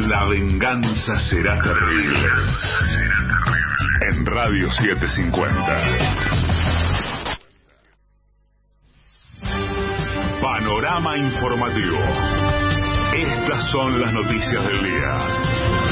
La venganza será terrible. En Radio 750. Panorama informativo. Estas son las noticias del día.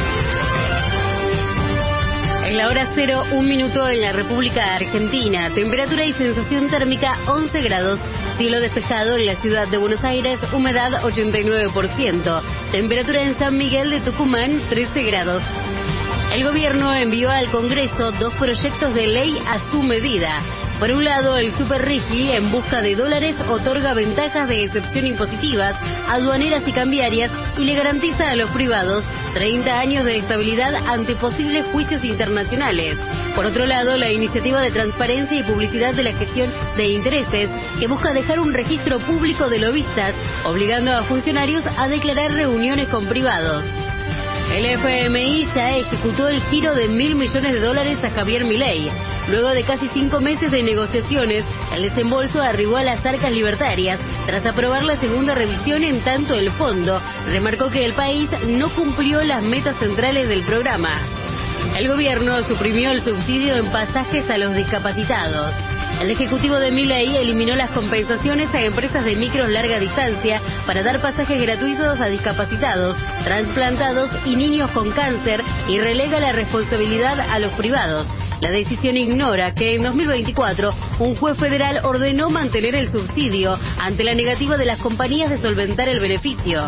En la hora 0, 1 minuto en la República Argentina. Temperatura y sensación térmica 11 grados. Cielo despejado en la ciudad de Buenos Aires, humedad 89%. Temperatura en San Miguel de Tucumán 13 grados. El gobierno envió al Congreso 2 proyectos de ley a su medida. Por un lado, el Superrigi, en busca de dólares, otorga ventajas de excepción impositivas, aduaneras y cambiarias y le garantiza a los privados 30 años de estabilidad ante posibles juicios internacionales. Por otro lado, la iniciativa de transparencia y publicidad de la gestión de intereses, que busca dejar un registro público de lobistas, obligando a funcionarios a declarar reuniones con privados. El FMI ya ejecutó el giro de $1.000 millones a Javier Milei. Luego de casi 5 meses de negociaciones, el desembolso arribó a las arcas libertarias tras aprobar la segunda revisión. En tanto, el fondo remarcó que el país no cumplió las metas centrales del programa. El gobierno suprimió el subsidio en pasajes a los discapacitados. El ejecutivo de Milei eliminó las compensaciones a empresas de micros larga distancia para dar pasajes gratuitos a discapacitados, trasplantados y niños con cáncer y relega la responsabilidad a los privados. La decisión ignora que en 2024 un juez federal ordenó mantener el subsidio ante la negativa de las compañías de solventar el beneficio.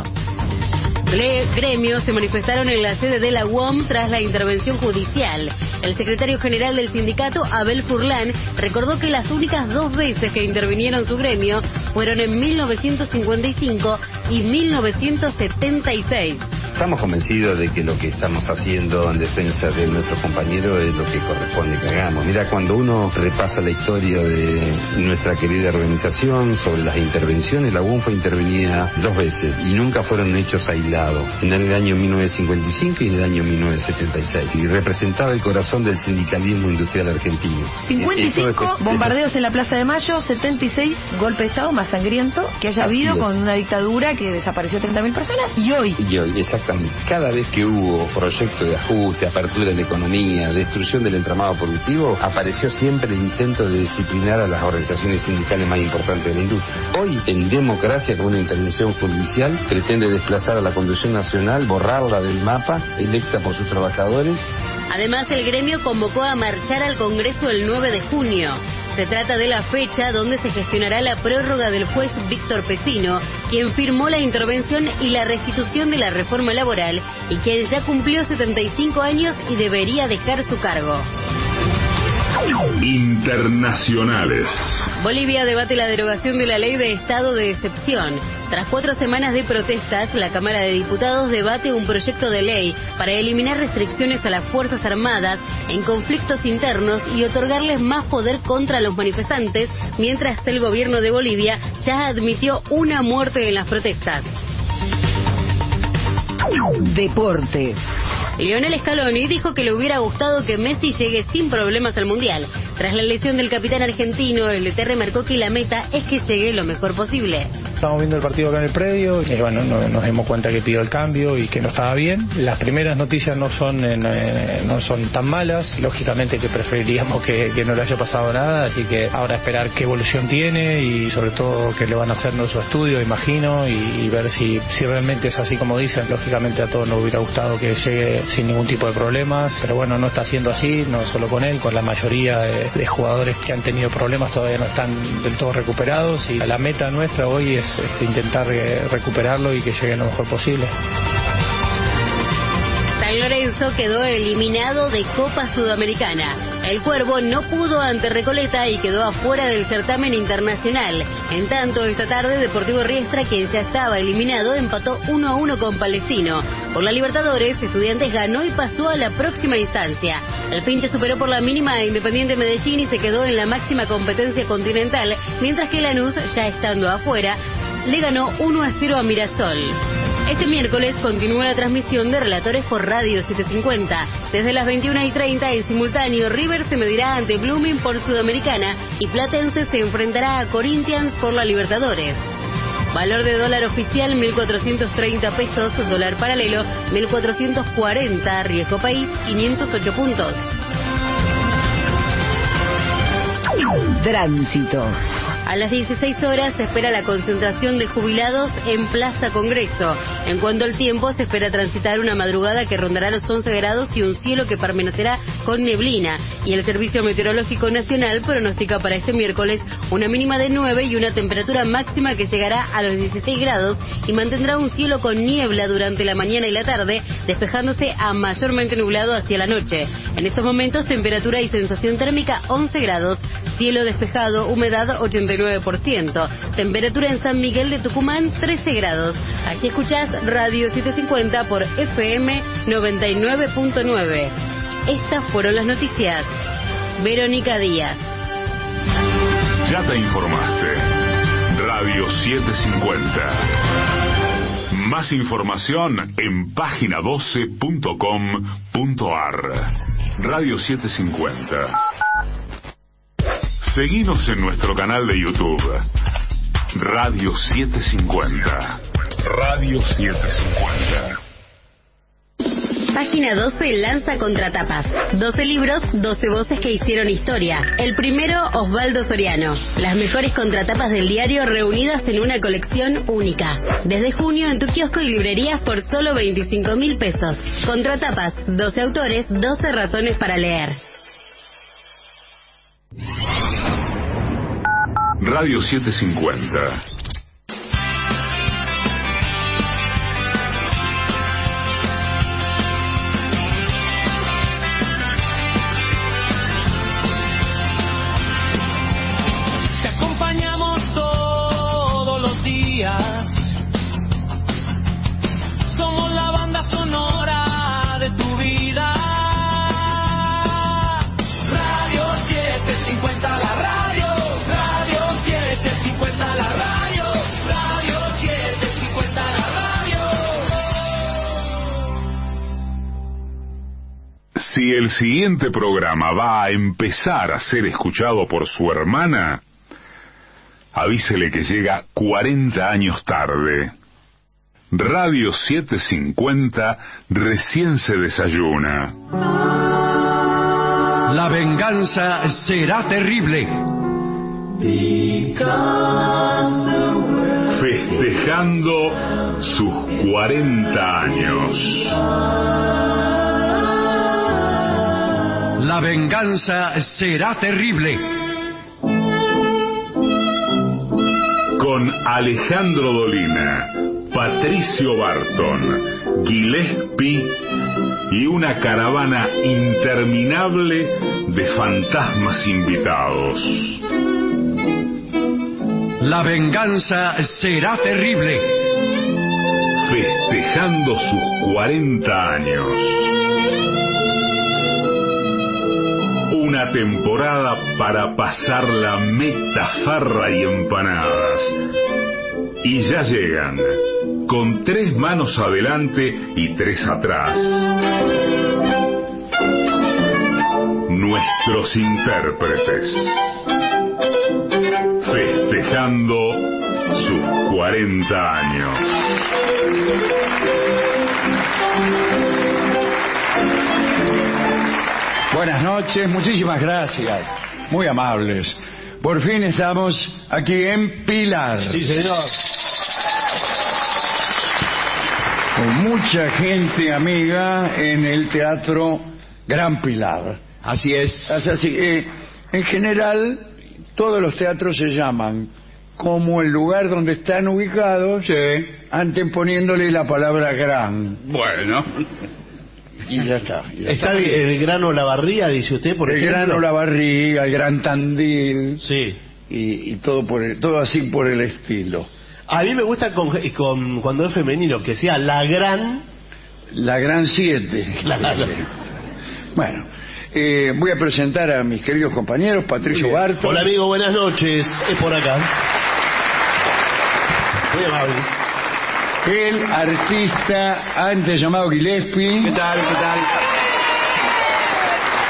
Gremios se manifestaron en la sede de la UOM tras la intervención judicial. El secretario general del sindicato, Abel Furlan, recordó que las únicas 2 veces que intervinieron su gremio fueron en 1955 y 1976. Estamos convencidos de que lo que estamos haciendo en defensa de nuestros compañeros es lo que corresponde que hagamos. Mira, cuando uno repasa la historia de nuestra querida organización sobre las intervenciones, la UOM fue intervenida 2 veces y nunca fueron hechos aislados, en el año 1955 y en el año 1976, y representaba el corazón del sindicalismo industrial argentino. 55 bombardeos en la Plaza de Mayo, 76 golpe de Estado más sangriento que haya habido con una dictadura que desapareció 30.000 personas, y hoy, exactamente. Cada vez que hubo proyecto de ajuste, apertura de la economía, destrucción del entramado productivo, apareció siempre el intento de disciplinar a las organizaciones sindicales más importantes de la industria. Hoy, en democracia, con una intervención judicial, pretende desplazar a la conducción nacional, borrarla del mapa, electa por sus trabajadores. Además, el gremio convocó a marchar al Congreso el 9 de junio. Se trata de la fecha donde se gestionará la prórroga del juez Víctor Pesino, quien firmó la intervención y la restitución de la reforma laboral y quien ya cumplió 75 años y debería dejar su cargo. Internacionales. Bolivia debate la derogación de la ley de estado de excepción. Tras 4 semanas de protestas, la Cámara de Diputados debate un proyecto de ley para eliminar restricciones a las Fuerzas Armadas en conflictos internos y otorgarles más poder contra los manifestantes, mientras el gobierno de Bolivia ya admitió una muerte en las protestas. Deportes. Lionel Scaloni dijo que le hubiera gustado que Messi llegue sin problemas al Mundial. Tras la lesión del capitán argentino, el DT remarcó que la meta es que llegue lo mejor posible. Estamos viendo el partido acá en el predio y nos dimos cuenta que pidió el cambio y que no estaba bien. Las primeras noticias no son tan malas, lógicamente que preferiríamos que no le haya pasado nada, así que ahora esperar qué evolución tiene y sobre todo que le van a hacer su estudio, imagino, y ver si realmente es así como dicen. Lógicamente a todos nos hubiera gustado que llegue sin ningún tipo de problemas, pero bueno, no está siendo así, no solo con él, con la mayoría de jugadores que han tenido problemas todavía no están del todo recuperados, y la meta nuestra hoy es intentar recuperarlo y que llegue lo mejor posible. San Lorenzo quedó eliminado de Copa Sudamericana. El Cuervo no pudo ante Recoleta y quedó afuera del certamen internacional. En tanto, esta tarde Deportivo Riestra, quien ya estaba eliminado, empató 1-1 con Palestino. Por la Libertadores, Estudiantes ganó y pasó a la próxima instancia. El Pinche superó por la mínima a Independiente Medellín y se quedó en la máxima competencia continental, mientras que Lanús, ya estando afuera, le ganó 1-0 a Mirasol. Este miércoles continúa la transmisión de Relatores por Radio 750. Desde las 21:30 en simultáneo, River se medirá ante Blooming por Sudamericana y Platense se enfrentará a Corinthians por la Libertadores. Valor de dólar oficial 1.430 pesos, dólar paralelo 1.440, riesgo país 508 puntos. Tránsito. A las 16 horas se espera la concentración de jubilados en Plaza Congreso. En cuanto al tiempo, se espera transitar una madrugada que rondará los 11 grados y un cielo que permanecerá con neblina. Y el Servicio Meteorológico Nacional pronostica para este miércoles una mínima de 9 y una temperatura máxima que llegará a los 16 grados y mantendrá un cielo con niebla durante la mañana y la tarde, despejándose a mayormente nublado hacia la noche. En estos momentos, temperatura y sensación térmica 11 grados, cielo despejado, humedad 89%. Temperatura en San Miguel de Tucumán, 13 grados. Allí escuchás Radio 750 por FM 99.9. Estas fueron las noticias. Verónica Díaz. Ya te informaste. Radio 750. Más información en página12.com.ar. Radio 750. Seguinos en nuestro canal de YouTube. Radio 750. Radio 750. Página 12 lanza Contratapas. 12 libros, 12 voces que hicieron historia. El primero, Osvaldo Soriano. Las mejores contratapas del diario reunidas en una colección única. Desde junio en tu kiosco y librerías por solo 25.000 pesos. Contratapas, 12 autores, 12 razones para leer. Radio 750. Te acompañamos todos los días. Somos la banda sonora de tu vida. Radio 750, la radio. Radio 750, la radio. Radio 750, la radio. Si el siguiente programa va a empezar a ser escuchado por su hermana, avísele que llega 40 años tarde. Radio 750 recién se desayuna. La venganza será terrible. Festejando sus 40 años. La venganza será terrible. Con Alejandro Dolina, Patricio Barton, Gillespie y una caravana interminable de fantasmas invitados. La venganza será terrible. Festejando sus 40 años. Una temporada para pasar la meta, farra y empanadas. Y ya llegan, con 3 manos adelante y 3 atrás, nuestros intérpretes. Festejando sus 40 años. Buenas noches, muchísimas gracias, muy amables. Por fin estamos aquí en Pilar. Sí, señor. Con mucha gente amiga en el Teatro Gran Pilar. Así es. Así, en general, todos los teatros se llaman como el lugar donde están ubicados, Sí. anteponiéndole la palabra gran. Bueno. Y ya está. Está el Gran Olavarría, dice usted, por el ejemplo. Gran Olavarría, el Gran Tandil. Sí. Y todo todo así por el estilo. A mí me gusta cuando es femenino, que sea la Gran 7. Claro. Bueno, voy a presentar a mis queridos compañeros, Patricio Barton. Hola amigo, buenas noches. Es por acá. Muy amable. El artista antes llamado Gillespie. ¿Qué tal? ¿Qué tal?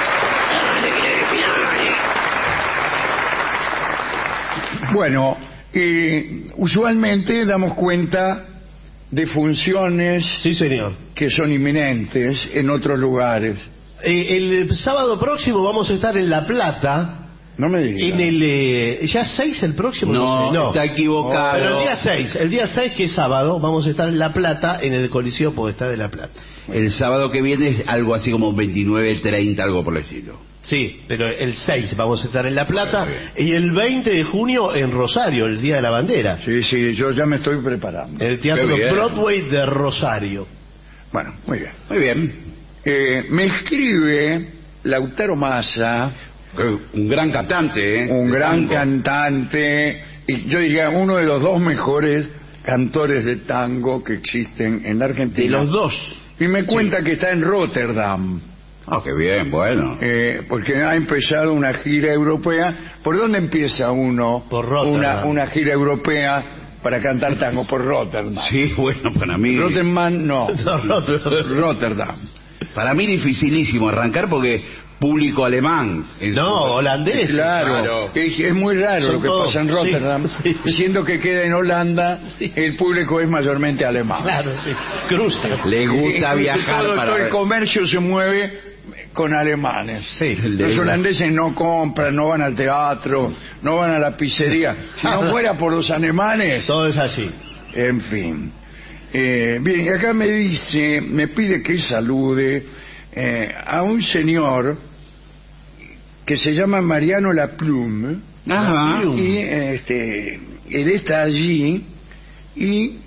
Bueno, usualmente damos cuenta de funciones Sí, señor. que son inminentes en otros lugares. El sábado próximo vamos a estar en La Plata. No me digas. En el... ¿Ya 6 el próximo? No, está equivocado. Pero el día 6 que es sábado, vamos a estar en La Plata, en el Coliseo Podestá de La Plata. El sábado que viene es algo así como 29:30, algo por el estilo. Sí, pero el 6 vamos a estar en La Plata y el 20 de junio en Rosario, el Día de la Bandera. Sí, yo ya me estoy preparando. En el Teatro Qué bien. Broadway de Rosario. Bueno, muy bien. Muy bien. Me escribe Lautaro Massa, Un gran cantante, ¿eh? un De gran tango. cantante, y yo diría uno de los dos mejores cantores de tango que existen en la Argentina. De los dos. Y me cuenta que está en Rotterdam, Ah, qué bien, bueno. porque ha empezado una gira europea. ¿Por dónde empieza uno Por Rotterdam. una gira europea para cantar tango? Por Rotterdam. Sí, bueno, para mí... Rotterdam no. Rotterdam. Para mí dificilísimo arrancar porque público alemán. No, holandés. Claro, es muy raro Son lo que todos, pasa en Rotterdam, sí. siendo que queda en Holanda, Sí. el público es mayormente alemán. Claro, sí. Cruza. Le gusta Incluso viajar todo para el ver. comercio se mueve con alemanes. Sí. Los holandeses no compran, no van al teatro, no van a la pizzería. Si no fuera por los alemanes, Todo es así. en fin. Bien, y acá me pide que salude a un señor que se llama Mariano Laplume. Ajá. Y él está allí y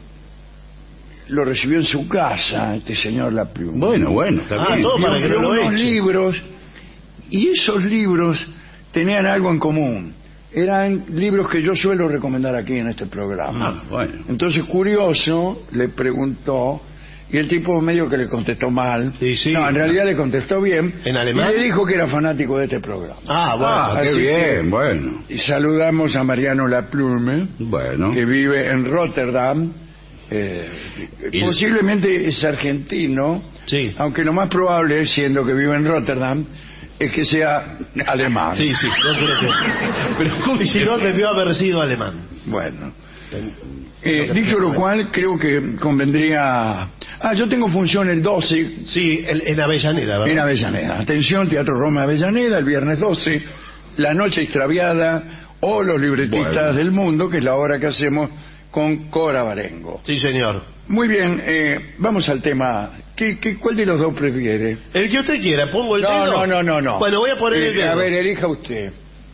lo recibió en su casa, este señor Laplume. Bueno, está bien. todo para Y que no lo unos eche. libros, y esos libros tenían algo en común. Eran libros que yo suelo recomendar aquí en este programa. Ah, bueno. Entonces, curioso, le preguntó, y el tipo medio que le contestó mal. Sí, sí. No, en realidad le contestó bien. ¿En alemán? Y le dijo que era fanático de este programa. Ah, bueno. Ah, qué así bien, que- bueno. Y saludamos a Mariano Laplume, Bueno. que vive en Rotterdam. Y- Posiblemente es argentino, Sí. aunque lo más probable, siendo que vive en Rotterdam, es que sea alemán. Sí, yo creo que sí. Y si no, debió haber sido alemán. Bueno. Dicho lo cual, creo que convendría... yo tengo función el 12 Sí, en Avellaneda, ¿verdad? en Avellaneda. Atención, Teatro Roma Avellaneda, el viernes 12, La Noche Extraviada o Los Libretistas Bueno. del Mundo, que es la obra que hacemos con Cora Barengo. Sí, señor. Muy bien, vamos al tema. ¿Cuál de los dos prefiere? El que usted quiera, pongo el dedo. No. Bueno, voy a poner el dedo. A ver, elija usted.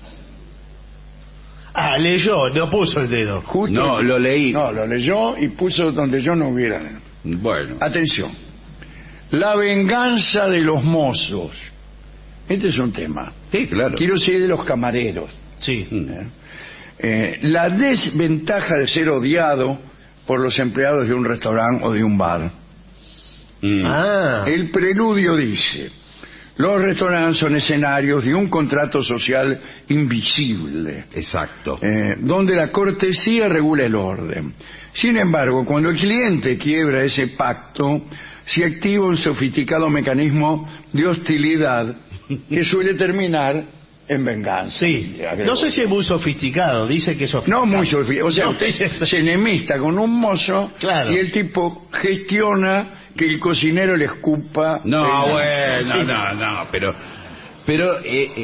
Leyó, no puso el dedo. Justo- No, lo leí. No, lo leyó y puso donde yo no hubiera. Bueno. Atención. La venganza de los mozos. Este es un tema. Sí, claro. Quiero decir de los camareros. Sí. La desventaja de ser odiado por los empleados de un restaurante o de un bar. Mm. El preludio dice: los restaurantes son escenarios de un contrato social invisible, Exacto. donde la cortesía regula el orden. Sin embargo, cuando el cliente quiebra ese pacto, se activa un sofisticado mecanismo de hostilidad que suele terminar en venganza. Sí. Agregó. No sé si es muy sofisticado, dice que es sofisticado. No muy sofisticado. O sea, No, usted es- se enemista con un mozo, Claro. y el tipo gestiona que el cocinero le escupa. No, venganza. bueno, no, pero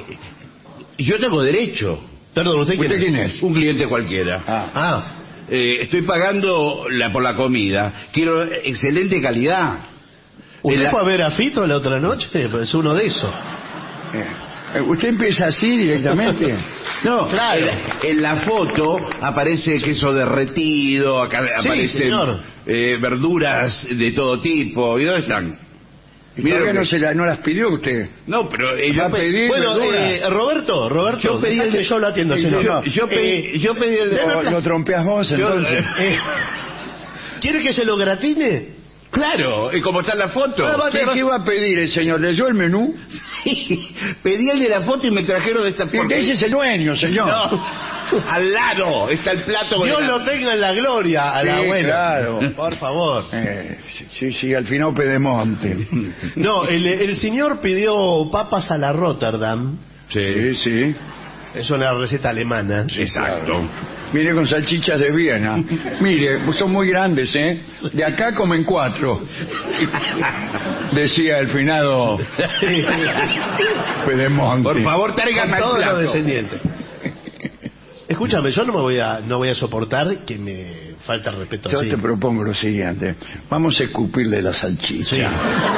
yo tengo derecho. Perdón, ¿usted ¿Usted quién es? Un cliente cualquiera. Ah, Estoy pagando por la comida. Quiero excelente calidad. ¿usted La- fue a ver a Fito la otra noche? Es uno de esos. ¿Usted empieza así directamente? No, Claro. en la foto aparece queso derretido, acá Sí, aparecen señor. verduras de todo tipo. ¿Y dónde están? ¿Y Mira por qué lo que- no las pidió usted? No, pero Va a pedir Bueno, verdura. Roberto, yo pedí el de- yo lo atiendo, Sí, señor. yo pedí el de... ¿Lo trompeas vos entonces? ¿Quiere que se lo gratine? Claro, como está en la foto. ¿Qué va a pedir el señor? ¿Leyó el menú? Pedí el de la foto y me trajeron de esta Ese es el dueño, señor. No, al lado está el plato con Dios el- lo tenga en la gloria a la Sí, abuela. claro. Por favor. Sí, al final Pedemonte. No, el señor pidió papas a la Rotterdam. Sí, Sí. Es una receta alemana. exacto. Viene con salchichas de Viena. Mire, son muy grandes, ¿eh? De acá comen 4. Decía el finado Pedemonte. Por favor, tráigame Con todos plato. los descendientes. Escúchame, yo no voy a soportar que me falta el respeto Yo así. te propongo lo siguiente. Vamos a escupirle la salchicha. Sí.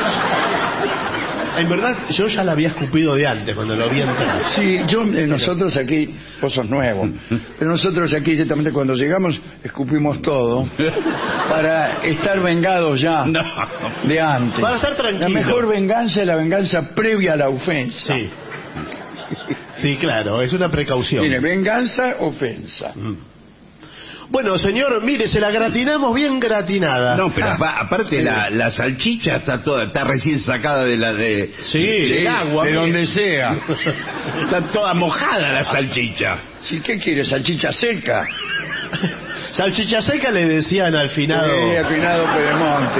En verdad, yo ya la había escupido de antes, cuando lo vi entrar. Sí, nosotros aquí, vos sos nuevo, pero nosotros aquí directamente cuando llegamos escupimos todo para estar vengados ya de antes. Para estar tranquilo. La mejor venganza es la venganza previa a la ofensa. Sí. Sí, claro, es una precaución. Tiene venganza, ofensa. Bueno, señor, mire, se la gratinamos bien gratinada. No, pero aparte la salchicha está recién sacada del agua. De donde sea. Está toda mojada la salchicha. ¿Sí, qué quiere? ¿Salchicha seca? Salchicha seca le decían al finado. Al finado Pedemonte.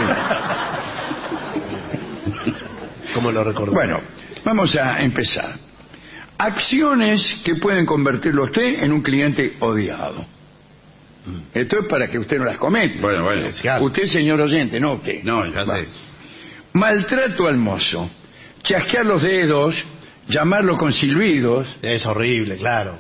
¿Cómo lo recordó? Bueno, vamos a empezar. Acciones que pueden convertirlo a usted en un cliente odiado. Esto es para que usted no las cometa. Bueno. Usted, señor oyente, no usted. No, ya sé. Maltrato al mozo. Chasquear los dedos, llamarlo con silbidos. Es horrible, claro.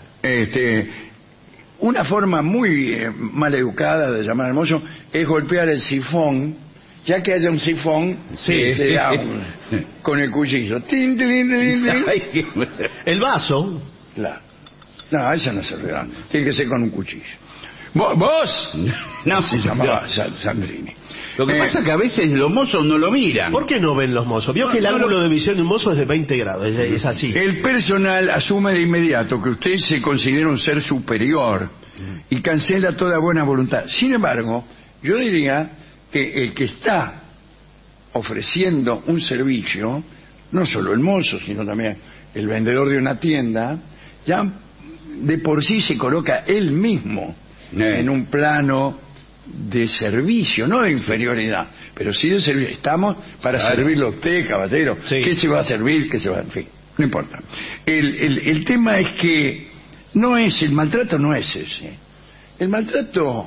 Una forma muy mal educada de llamar al mozo es golpear el sifón. Ya que haya un sifón, le da con el cuchillo. Tin, tin, tin, tin. El vaso. Claro. No, eso no se regala. Tiene que ser con un cuchillo. ¿Vos? No, se llamaba Sandrini. Lo que pasa es que a veces los mozos no lo miran. ¿Por qué no ven los mozos? Vio que el ángulo de visión de un mozo es de 20 grados, es así. El personal asume de inmediato que usted se considera un ser superior y cancela toda buena voluntad. Sin embargo, yo diría que el que está ofreciendo un servicio, no solo el mozo, sino también el vendedor de una tienda, ya de por sí se coloca él mismo en un plano de servicio, no de inferioridad, pero sí de servicio. Estamos para servirlo a usted, caballero. Sí. ¿Qué se va a servir? ¿Qué se va? En fin, no importa. El tema es que el maltrato no es ese. El maltrato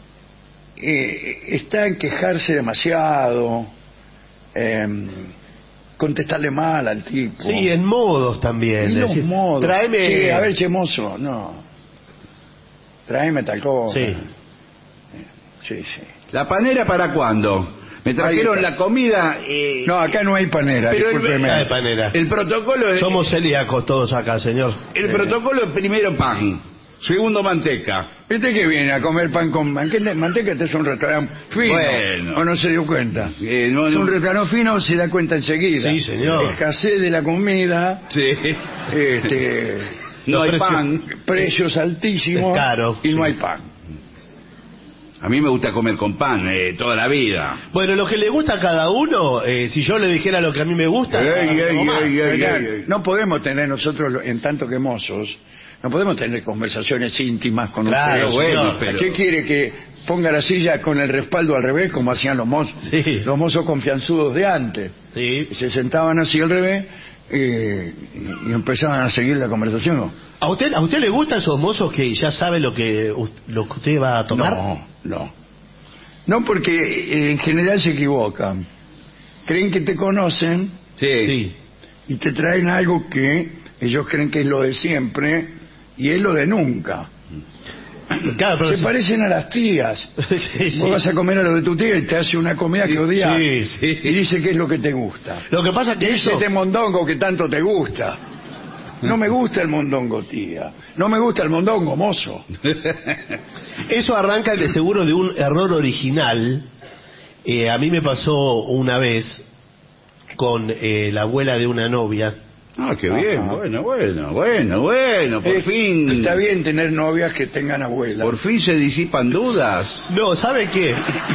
está en quejarse demasiado, contestarle mal al tipo. Sí, en modos también. Y los modos. Tráeme. Sí, a ver, che mozo, no. Tráeme tal cosa. Sí. Sí. ¿La panera para cuándo? Me trajeron la comida. No, acá no hay panera, pero discúlpeme. No hay panera. El protocolo es. Somos celíacos todos acá, señor. El protocolo es primero pan, segundo manteca. ¿Este que viene a comer pan con manteca? Este es un restaurante fino. Bueno. ¿O no se dio cuenta? No, Es un restaurante fino, se da cuenta enseguida. Sí, señor. Escasez de la comida. Sí. No hay pan. Precios altísimos. Es caro, y no sí. hay pan. A mí me gusta comer con pan toda la vida. Bueno, lo que le gusta a cada uno, si yo le dijera lo que a mí me gusta, No podemos tener nosotros, en tanto que mozos, no podemos tener conversaciones íntimas con Claro, ustedes. bueno, No, pero- ¿Qué quiere? ¿Que ponga la silla con el respaldo al revés, como hacían los mozos? Sí. Los mozos confianzudos de antes. Sí. Y se sentaban así al revés y empezaban a seguir la conversación. ¿No? ¿A usted le gustan esos mozos que ya sabe lo que usted va a tomar? No, porque en general se equivocan. Creen que te conocen Sí. y te traen algo que ellos creen que es lo de siempre y es lo de nunca. Claro, pero Se parecen a las tías. sí. Vos vas a comer a lo de tu tía y te hace una comida que odias sí. y dice que es lo que te gusta. Lo que pasa es que Dice eso... este mondongo que tanto te gusta. No me gusta el mondongo, tía. No me gusta el mondongo, mozo. Eso arranca de seguro de un error original. A mí me pasó una vez con la abuela de una novia. Ah, qué bien. Bueno, por fin. Está bien tener novias que tengan abuelas. Por fin se disipan dudas. No, ¿sabe qué?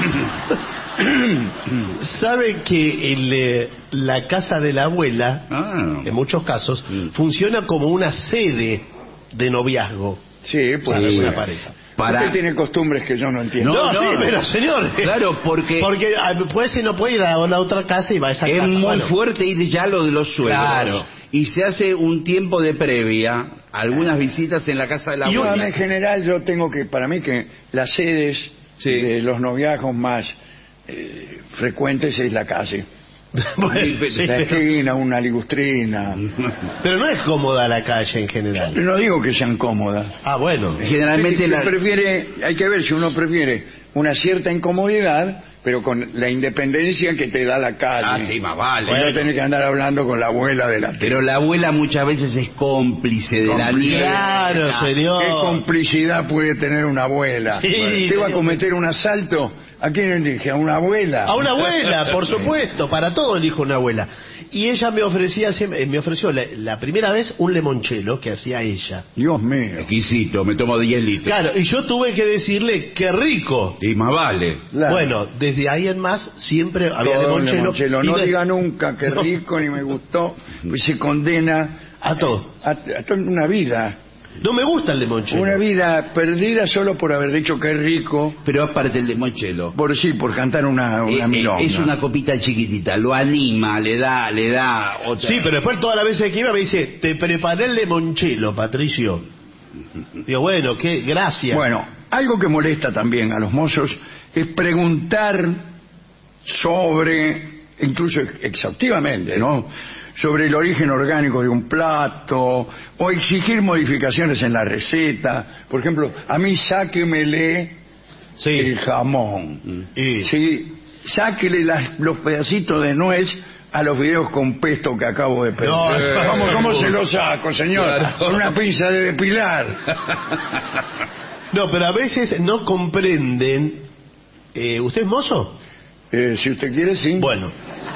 ¿Sabe que la casa de la abuela, en muchos casos, funciona como una sede de noviazgo? Sí, pues Para sí. una pareja. Usted tiene costumbres que yo no entiendo. No, sí, pero señor. Claro, porque no puede ir a la otra casa y va a esa es casa. muy Bueno, fuerte ir ya lo de los suegros. Claro. y se hace un tiempo de previa, algunas visitas en la casa de la abuela. En general yo tengo que, para mí que las sedes de los noviazgos más frecuentes es la calle. Bueno, sí, la esquina, una ligustrina. Pero no es cómoda la calle en general. No digo que sean cómodas. Ah, bueno. Generalmente hay que ver si uno prefiere una cierta incomodidad, pero con la independencia que te da la calle. Ah, sí, más vale. Pues no tenés que andar hablando con la abuela de la... Pero la abuela muchas veces es cómplice de la nieta. Claro, señor. ¿Qué complicidad puede tener una abuela? Sí, ¿Usted va a cometer un asalto? ¿A quién le dije? ¿A una abuela? A una abuela, por supuesto. Para todo elijo una abuela. Y ella me ofreció la primera vez un limoncello que hacía ella. Dios mío. Exquisito, me tomo 10 litros. Claro, y yo tuve que decirle qué rico. Y más vale. Claro. Bueno, desde ahí en más siempre había limoncello. No diga nunca qué rico ni me gustó, pues se condena a todo. A toda una vida. No me gusta el limoncello. Una vida perdida solo por haber dicho que es rico. Pero aparte el limoncello. Por cantar una milonga. Es una copita chiquitita, lo anima, le da otra. Sí, pero después todas las veces que iba me dice, te preparé el limoncello, Patricio. Digo, bueno, qué gracias. Bueno, algo que molesta también a los mozos es preguntar sobre, incluso exhaustivamente, ¿no?, sobre el origen orgánico de un plato, o exigir modificaciones en la receta. Por ejemplo, a mí sáquemele el jamón. Sí, sáquele los pedacitos de nuez a los fideos con pesto que acabo de pedir. ¿Cómo se lo saco, señor? Claro. Con una pinza de depilar. No, pero a veces no comprenden. ¿Usted es mozo? Si usted quiere, sí. Bueno.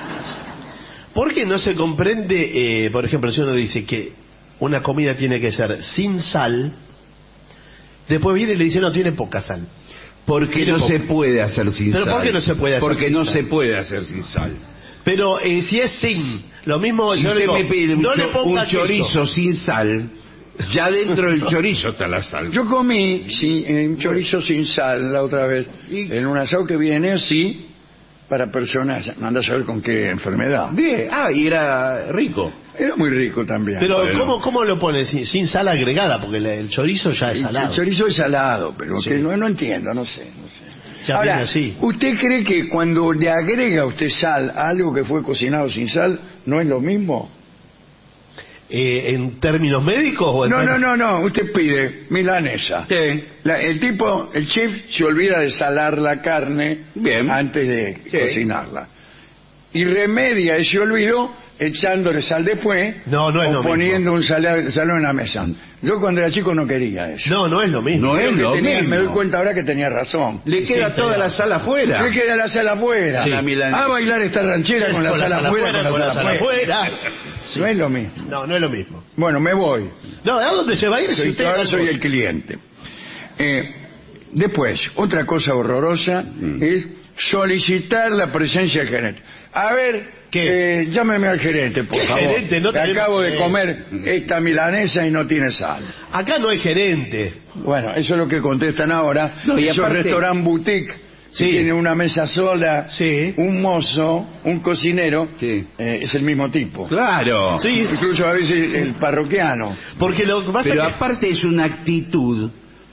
¿Por qué no se comprende, por ejemplo, si uno dice que una comida tiene que ser sin sal, después viene y le dice, no, tiene poca sal? Porque no se puede hacer sin sal. ¿Pero por qué no se puede hacer Porque sin no sal? se puede hacer sin sal. Pero si es sin, lo mismo Si yo usted digo, me pide un chorizo queso. sin sal, ya dentro del chorizo está la sal. Yo comí un chorizo sin sal la otra vez, en un asado que viene así, para personas, no anda a saber con qué enfermedad. Bien, y era rico. Era muy rico también. Pero ¿cómo lo pone? Sin sal agregada, porque el chorizo ya es salado. El chorizo es salado, pero Sí. que no entiendo, no sé. Ya Ahora, viene así. ¿usted cree que cuando le agrega usted sal a algo que fue cocinado sin sal, no es lo mismo? ¿En términos médicos o en No. Usted pide milanesa. Sí. El chef se olvida de salar la carne antes de cocinarla. Y remedia ese olvido echándole sal después No es o lo poniendo un salón en la mesa. Yo cuando era chico no quería eso. No es lo mismo. No es lo mismo. Me doy cuenta ahora que tenía razón. Le queda toda la sal afuera. Le queda la sal afuera. Sí. La milanesa. A bailar esta ranchera con la sal afuera, con la sal afuera. No es lo mismo. No es lo mismo. Bueno, me voy. No, ¿a dónde se va a ir si usted Ahora soy el cliente. Después, otra cosa horrorosa es solicitar la presencia del gerente. A ver, llámeme al gerente, por favor. Gerente? No tenemos acabo de gerente. comer esta milanesa y no tiene sal. Acá no hay gerente. Bueno, eso es lo que contestan ahora. No, y esos aparte- restaurant boutique que tiene una mesa sola, un mozo, un cocinero, es el mismo tipo. Claro. Sí. Incluso a veces el parroquiano. Porque lo que pasa Pero es que... aparte es una actitud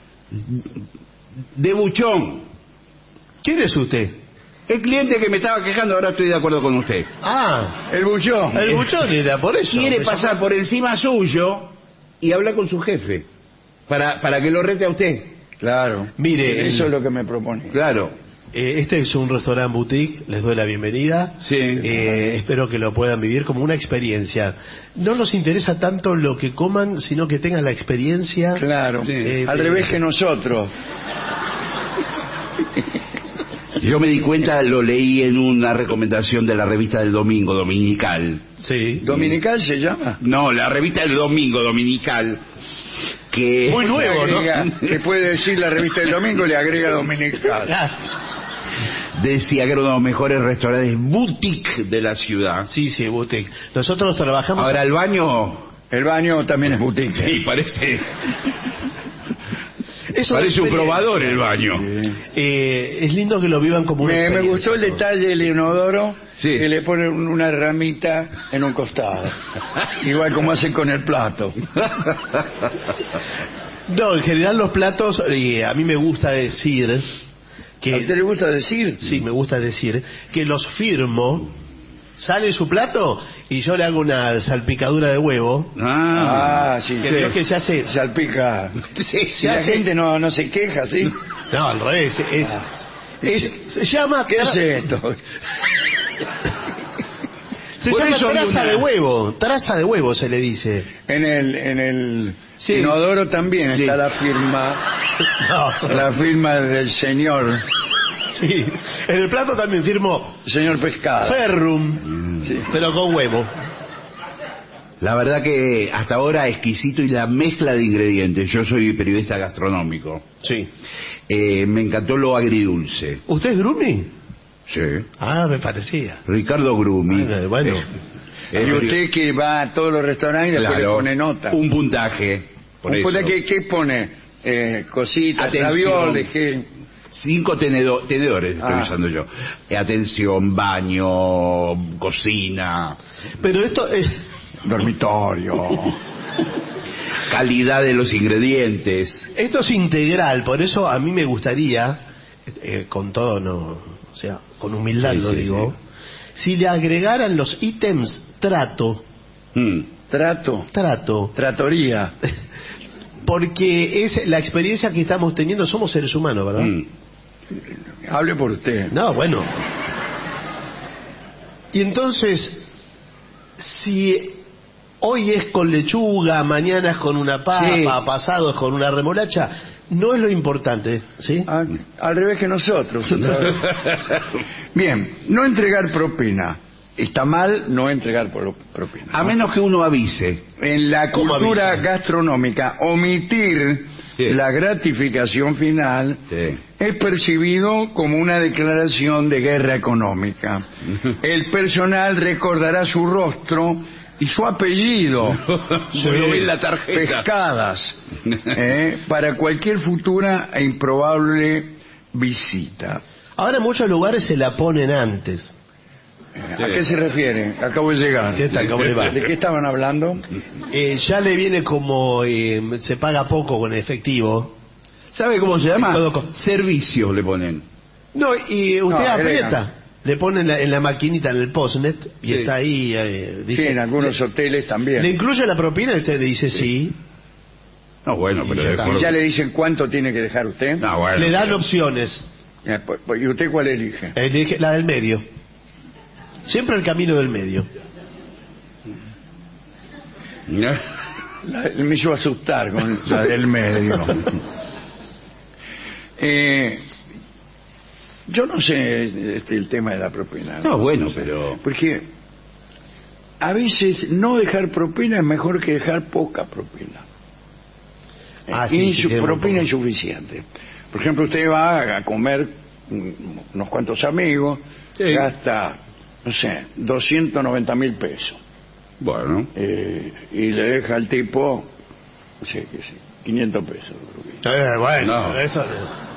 de buchón. ¿Quién es usted? El cliente que me estaba quejando, ahora estoy de acuerdo con usted. El buchón. El buchón era por eso. Quiere pasar por encima suyo y hablar con su jefe para que lo rete a usted. Claro. Mire, eso es lo que me propone. Claro. Este es un restaurant boutique, les doy la bienvenida. Sí. Espero que lo puedan vivir como una experiencia. No nos interesa tanto lo que coman, sino que tengan la experiencia. Claro. Al revés que nosotros. Yo me di cuenta, lo leí en una recomendación de la revista del Domingo Dominical. Sí. ¿Dominical se llama? No, la revista del Domingo Dominical. Que Muy nuevo, ¿no? Que puede decir la revista del domingo, le agrega dominical. Decía que era uno de los mejores restaurantes boutique de la ciudad. Sí, boutique. Nosotros trabajamos... Ahora el baño... El baño también es boutique. Sí, parece. Parece un probador el baño. Es lindo que lo vivan como una Me experiencia, gustó el ¿no? detalle del inodoro, Sí. que le ponen una ramita en un costado. Igual como hacen con el plato. No, en general los platos, a mí me gusta decir ¿A que... usted le gusta decir? Sí, me gusta decir que los firmo, sale su plato y yo le hago una salpicadura de huevo. Sí. Que creo que se hace... Salpica. Se Si la hace- gente no se queja, ¿sí? No, al revés. Se llama... ¿Qué es esto? Se Por llama eso hay traza una- de huevo. Traza de huevo se le dice. En el Sí. inodoro también Sí. está la firma, la firma del señor Sí. En el plato también firmo Pescado. Ferrum, Sí. pero con huevo. La verdad que hasta ahora exquisito y la mezcla de ingredientes. Yo soy periodista gastronómico. Sí. Me encantó lo agridulce. ¿Usted es Grumi? Sí. Ah, me parecía. Ricardo Grumi. Bueno. Y usted que va a todos los restaurantes y después le Claro, pone nota. un puntaje. Por eso. ¿Qué pone? Cositas, Atención. ravioles, ¿qué? 5 tenedores estoy Ah. usando yo. Atención, baño, cocina, Pero esto es... Dormitorio. calidad de los ingredientes. Esto es integral, por eso a mí me gustaría, con todo, no, o sea, con humildad Sí, lo sí, digo, si le agregaran los ítems trato, Tratoría. porque es la experiencia que estamos teniendo, somos seres humanos, ¿verdad? Hable por usted. No, bueno. Y entonces, si hoy es con lechuga, mañana es con una papa, Sí. pasado es con una remolacha, no es lo importante, ¿sí? Al revés que nosotros. otra vez. Bien, no entregar propina. Está mal no entregar propina. A menos que uno avise. En la ¿Cómo cultura avisa? gastronómica, omitir la gratificación final es percibido como una declaración de guerra económica. El personal recordará su rostro y su apellido. Como lo ve en la tarjeta. Pescadas. Para cualquier futura e improbable visita. Ahora en muchos lugares se la ponen antes. ¿A qué se refiere? Acabo de llegar. ¿Qué tal? ¿Cómo le va? ¿De qué estaban hablando? Ya le viene como se paga poco con efectivo. ¿Sabe cómo se llama? Todo con- Servicio le ponen. No, y usted No, aprieta. agregan. Le ponen en la maquinita, en el postnet, y Sí. está ahí. Dice, Sí, en algunos hoteles también. ¿Le incluye la propina? Y usted dice sí. No, bueno, pero ya está. Y ya le dicen cuánto tiene que dejar usted. No, bueno, Le dan pero- opciones. ¿Y usted cuál elige? Elige la del medio. Siempre el camino del medio. Me hizo asustar con la del medio. Yo no sé el tema de la propina. No, bueno, pero... Porque a veces no dejar propina es mejor que dejar poca propina. Ah, sí, sí, tiene un Propina poco. insuficiente. Por ejemplo, usted va a comer unos cuantos amigos, gasta, no sé, 290.000 pesos. Bueno. Y le deja al tipo, no sé, qué sé, 500 pesos. Bueno, No. pero eso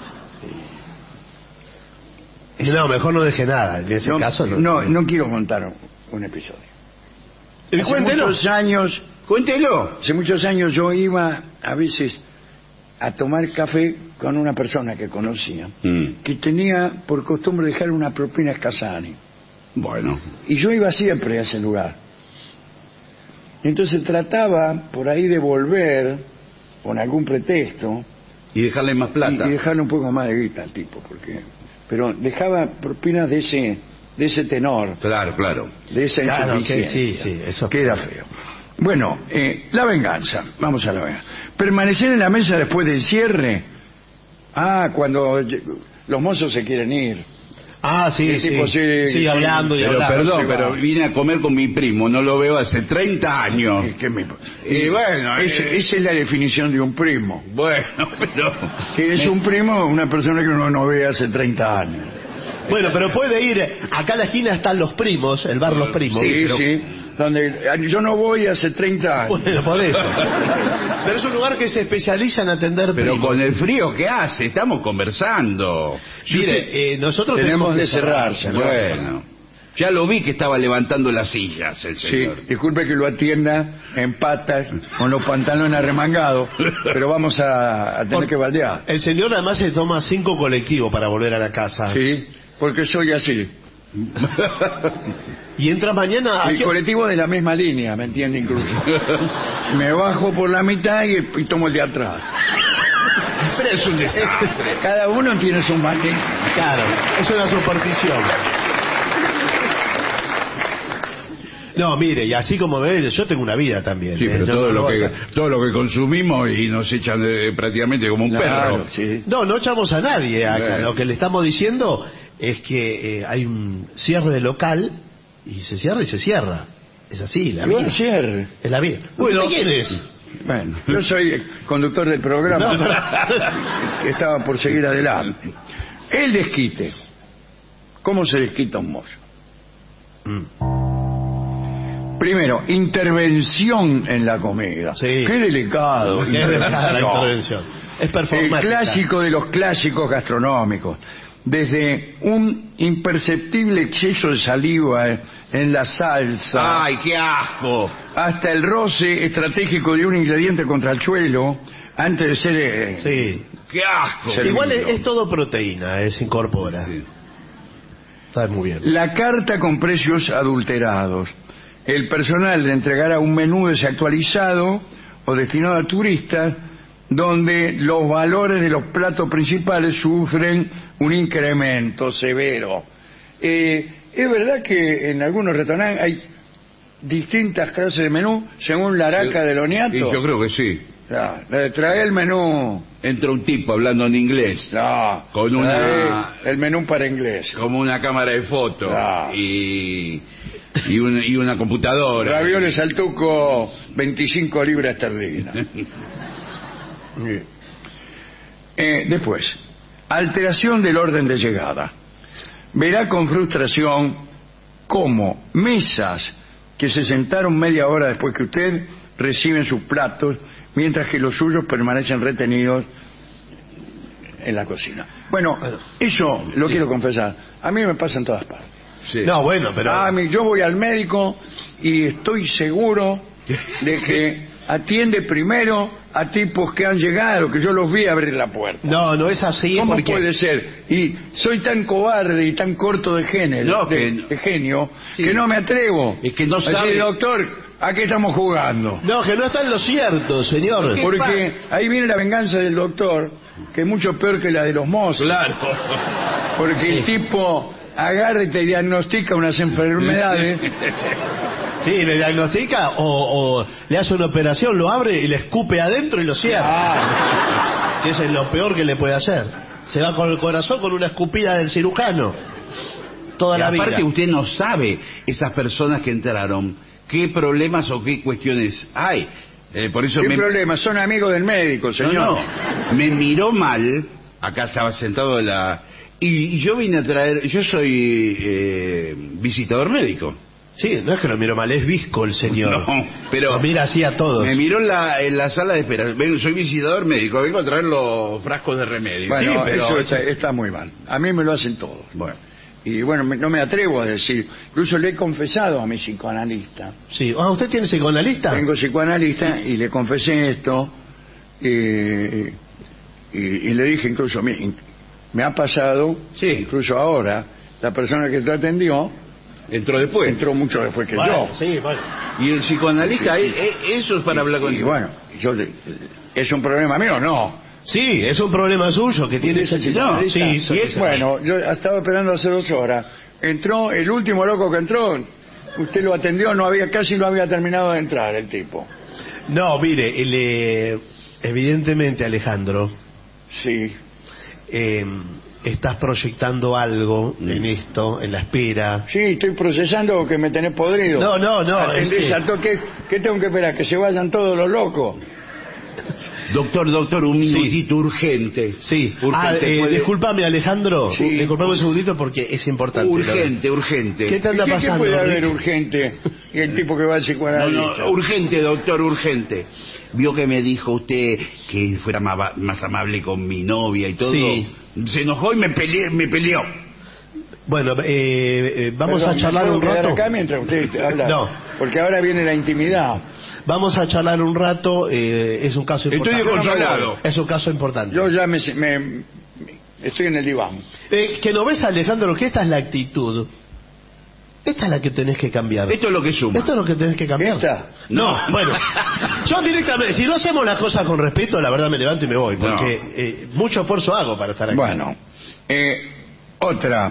no, mejor no deje nada. En ese caso no. No quiero contar un episodio. Hace Cuéntelo. muchos años, Cuéntelo. hace muchos años yo iba a veces a tomar café con una persona que conocía, que tenía por costumbre dejar una propina a Scasani. Bueno. Y yo iba siempre a ese lugar. Entonces trataba por ahí de volver con algún pretexto Y dejarle más plata. y dejarle un poco más de guita al tipo, pero dejaba propinas de ese tenor, Claro, claro. de esa Claro, que insuficiencia. sí, eso. Queda feo. Bueno, la venganza. Vamos a la venganza. Permanecer en la mesa después del cierre. Cuando los mozos se quieren ir. Ah, sí, El sí. tipo Sigue hablando y Pero hablando. perdón, se va. pero vine a comer con mi primo, no lo veo hace 30 años. Y bueno, esa es la definición de un primo. bueno, pero... Que es un primo, una persona que uno no ve hace 30 años. Bueno, pero puede ir. Acá a la esquina están los primos, el bar Los Primos. Sí, pero- sí. donde yo no voy hace 30 años. Bueno, por eso. Pero es un lugar que se especializa en atender Pero primos. con el frío que hace, estamos conversando. Mire, nosotros tenemos que de cerrar, señor. Bueno, ya lo vi que estaba levantando las sillas el Sí, señor. disculpe que lo atienda en patas, con los pantalones arremangados, pero vamos a tener que baldear. El señor además se toma 5 colectivos para volver a la casa. Sí, porque soy así. Y entra mañana a El colectivo de la misma línea, ¿me entiende? Incluso. Me bajo por la mitad y tomo el de atrás. Pero es un desastre. Cada uno tiene su máquina. Claro, es una superstición. No, mire, y así como ve, yo tengo una vida también. Sí, pero Yo todo, no- todo lo que consumimos y nos echan prácticamente como un perro. Sí. No echamos a nadie acá. Bueno. Lo que le estamos diciendo es que hay un cierre de local y se cierra y se cierra. Es así, la vida. Cierre. Es la vida. Bueno, ¿quién es? Bueno, yo soy conductor del programa que estaba por seguir adelante. El desquite. ¿Cómo se desquita un mozo? Primero, intervención en la comida. Sí. Qué delicado. Qué delicada la No. intervención. Es El performática. clásico de los clásicos gastronómicos. Desde un imperceptible exceso de saliva en la salsa, ¡Ay, qué asco! hasta el roce estratégico de un ingrediente contra el suelo antes de ser... Sí. ¡Qué asco! Servido. Igual es todo proteína, se incorpora. Sí. Está muy bien. La carta con precios adulterados. El personal le entregará un menú desactualizado o destinado a turistas donde los valores de los platos principales sufren un incremento severo. Es verdad que en algunos restaurantes hay distintas clases de menú según la araca del Oniato. Y yo creo que sí. Trae el menú. Entra un tipo hablando en inglés, No, Con una- trae el menú para inglés. como una cámara de foto Ah. y una computadora. Ravioles al tuco, 25 libras esterlinas. Después, alteración del orden de llegada. Verá con frustración cómo mesas que se sentaron media hora después que usted reciben sus platos, mientras que los suyos permanecen retenidos en la cocina. Bueno, eso lo quiero confesar. A mí me pasa en todas partes. Sí. No, bueno, pero... Yo voy al médico y estoy seguro de que atiende primero a tipos que han llegado, que yo los vi abrir la puerta. No es así. ¿Cómo porque... puede ser? Y soy tan cobarde y tan corto de género, No, de genio, Sí. que no me atrevo. Es que no a decir, sabe. doctor, ¿a qué estamos jugando? No, que no está en lo cierto, señor. Porque ahí viene la venganza del doctor, que es mucho peor que la de los mozos. Claro. Porque el tipo agarra y te diagnostica unas enfermedades. Sí, le diagnostica o le hace una operación, lo abre y le escupe adentro y lo cierra. Que eso es lo peor que le puede hacer. Se va con el corazón con una escupida del cirujano. Toda Y la vida. aparte usted no sabe esas personas que entraron qué problemas o qué cuestiones hay. Por eso ¿Qué problema? Son amigos del médico, señor. No, me miró mal. Acá estaba sentado y yo vine a traer. Yo soy visitador médico. Sí, no es que lo miro mal, es visco el señor. No, pero lo mira así a todos. me miró en la sala de espera. Soy visitador médico, vengo a traer los frascos de remedio. Bueno, Sí, pero eso está muy mal. A mí me lo hacen todos. bueno. Y bueno, no me atrevo a decir. Incluso le he confesado a mi psicoanalista. Sí. ¿Usted tiene psicoanalista? Tengo psicoanalista y le confesé esto. Y le dije incluso, me ha pasado, Sí. incluso ahora, la persona que te atendió Entró después. entró mucho después que Bueno, yo. sí, bueno. Y el psicoanalista, eso es para hablar con Y bueno, ¿es un problema mío? No. Sí, es un problema suyo que tiene ese No, psicoanalista. Sí, y es, sí. bueno, yo estaba esperando hace 2 horas. Entró el último loco que entró. Usted lo atendió, casi no había terminado de entrar el tipo. No, mire, evidentemente, Alejandro, Sí. estás proyectando algo en esto, en la espera. Sí, estoy procesando que me tenés podrido. No, Atendés sí. a ¿Qué tengo que esperar? ¿Que se vayan todos los locos? Doctor, un minutito urgente. Sí. Urgente, disculpame, Alejandro. Sí. Disculpame un segundito porque es importante. Urgente. ¿Qué te anda ¿Qué pasando? puede haber Rick? urgente? Y el tipo que va al psicoanalista. No, urgente, doctor, urgente. Vio que me dijo usted que fuera más amable con mi novia y todo. Sí. Se enojó y me peleó. Bueno, vamos Perdón, a charlar ¿me un puedo quedar rato. acá mientras usted habla? No. Porque ahora viene la intimidad. Vamos a charlar un rato. Es un caso importante. Estoy desconsolado. Es un caso importante. Yo ya me estoy en el diván. Que no ves, Alejandro, que esta es la actitud. Esta es la que tenés que cambiar. Esto es lo que suma. Esto es lo que tenés que cambiar. ¿Esta? No, bueno. Yo directamente, si no hacemos las cosas con respeto, la verdad me levanto y me voy. Porque mucho esfuerzo hago para estar aquí. Bueno, otra.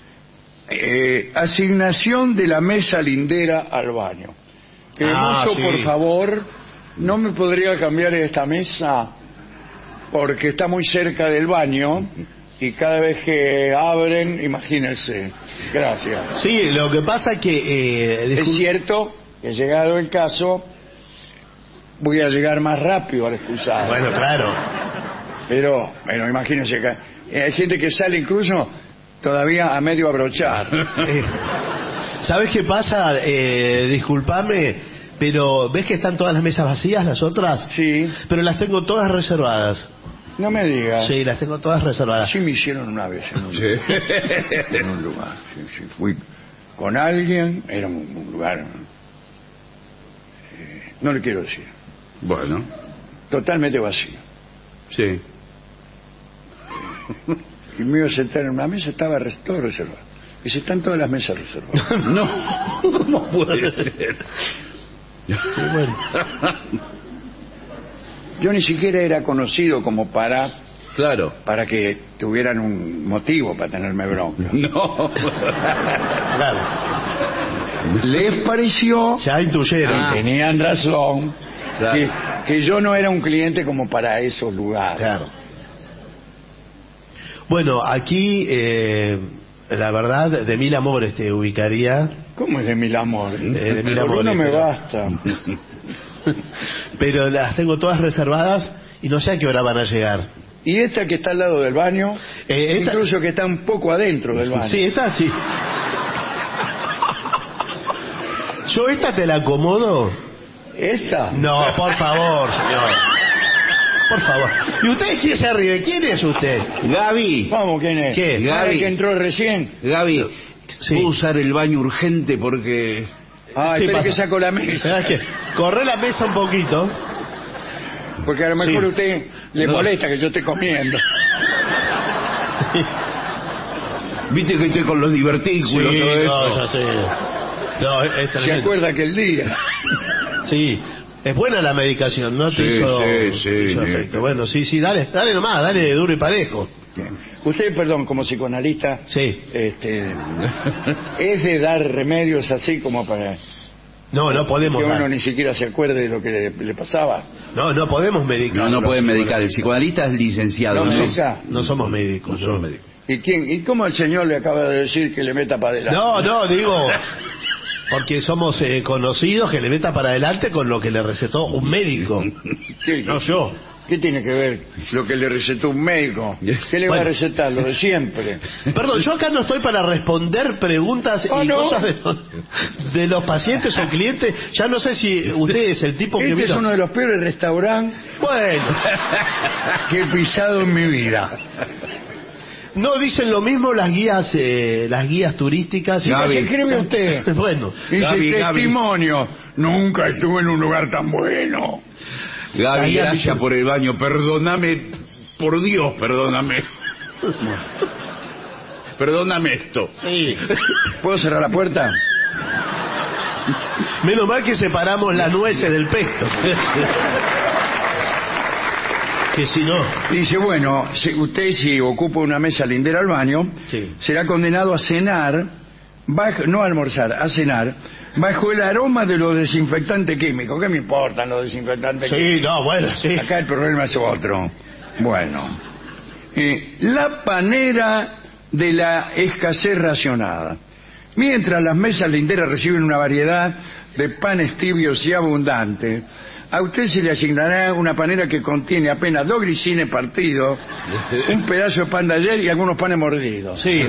Asignación de la mesa lindera al baño. Que Sí. por favor, ¿no me podría cambiar esta mesa? Porque está muy cerca del baño y cada vez que abren, imagínense. Gracias. Sí, lo que pasa es que... Es cierto que llegado el caso, voy a llegar más rápido al excusado. Bueno, claro. Pero imagínense que hay gente que sale incluso todavía a medio abrochar. ¿Sabes qué pasa? Disculpame, pero ¿ves que están todas las mesas vacías, las otras? Sí. Pero las tengo todas reservadas. No me digas. Sí, las tengo todas reservadas. Sí me hicieron una vez en un lugar. Sí, fui con alguien, era un lugar... no le quiero decir. Bueno. Totalmente vacío. Sí. Y me iba a sentar en una mesa, estaba todo reservado. Y se están todas las mesas reservadas. No, ¿cómo puede ser? Bueno. Yo ni siquiera era conocido como para que tuvieran un motivo para tenerme bronca. No. Claro. Les pareció, Ya intuyeron. tenían razón, Claro. que yo no era un cliente como para esos lugares. Claro. Bueno, aquí, la verdad, de mil amores te ubicaría. ¿Cómo es de mil amores? De mil Por amores, uno me pero- basta. Pero las tengo todas reservadas y no sé a qué hora van a llegar. Y esta que está al lado del baño, Esta- incluso que está un poco adentro del baño. Sí, esta sí. Yo esta te la acomodo. ¿Esta? No, por favor, señor. Por favor. ¿Y usted quién se ríe? ¿Quién es usted? Gaby, ¿Cómo? ¿Quién es? ¿Qué? ¿No Gaby. es que entró recién? Gaby, Sí. ¿puedo usar el baño urgente porque... Ah, ¿Qué espera pasa? que saco la mesa. ¿Sabes qué? Corre la mesa un poquito. Porque a lo mejor Sí. a usted le No. molesta que yo esté comiendo. Viste que estoy con los divertículos, Sí, todo no, eso. ya sé. No, es ¿Se tremendo. acuerda aquel día? Sí. Es buena la medicación, ¿no? Te Sí, hizo, sí, te hizo sí. efecto. Bueno, sí, dale nomás, dale duro y parejo. Usted, perdón, como psicoanalista, Sí. es de dar remedios así como para No podemos que uno dar. ni siquiera se acuerde de lo que le pasaba. No podemos medicar. No pueden medicar. El psicoanalista es licenciado. No, ¿no? medica. No somos médicos. No somos no. médicos. ¿Y cómo el señor le acaba de decir que le meta para adelante? No, digo, porque somos conocidos que le meta para adelante con lo que le recetó un médico. ¿Qué, No yo. ¿Qué tiene que ver lo que le recetó un médico? ¿Qué le va a Bueno. recetar? Lo de siempre. Perdón, yo acá no estoy para responder preguntas y no. cosas de los pacientes o clientes. Ya no sé si usted es el tipo que Este es vino. uno de los peores restaurantes Bueno, que he pisado en mi vida. no dicen lo mismo las guías turísticas. Y Gaby. ¿Qué escribe usted? Bueno, Dice Gaby. testimonio. Nunca estuve en un lugar tan bueno. Gaby, Ahí gracias aviso. por el baño. Perdóname, por Dios, perdóname. Perdóname esto. sí. ¿Puedo cerrar la puerta? Menos mal que separamos las nueces del pesto. Que si no. Dice, bueno, usted si ocupa una mesa lindera al baño, Sí. será condenado a cenar, no a almorzar, a cenar, bajo el aroma de los desinfectantes químicos. ¿Qué me importan los desinfectantes químicos? Sí, no, bueno, sí. Acá el problema es otro. Bueno, la panera de la escasez racionada. Mientras las mesas linderas reciben una variedad de panes tibios y abundantes, a usted se le asignará una panera que contiene apenas 2 grisines partidos, un pedazo de pan de ayer y algunos panes mordidos. Sí.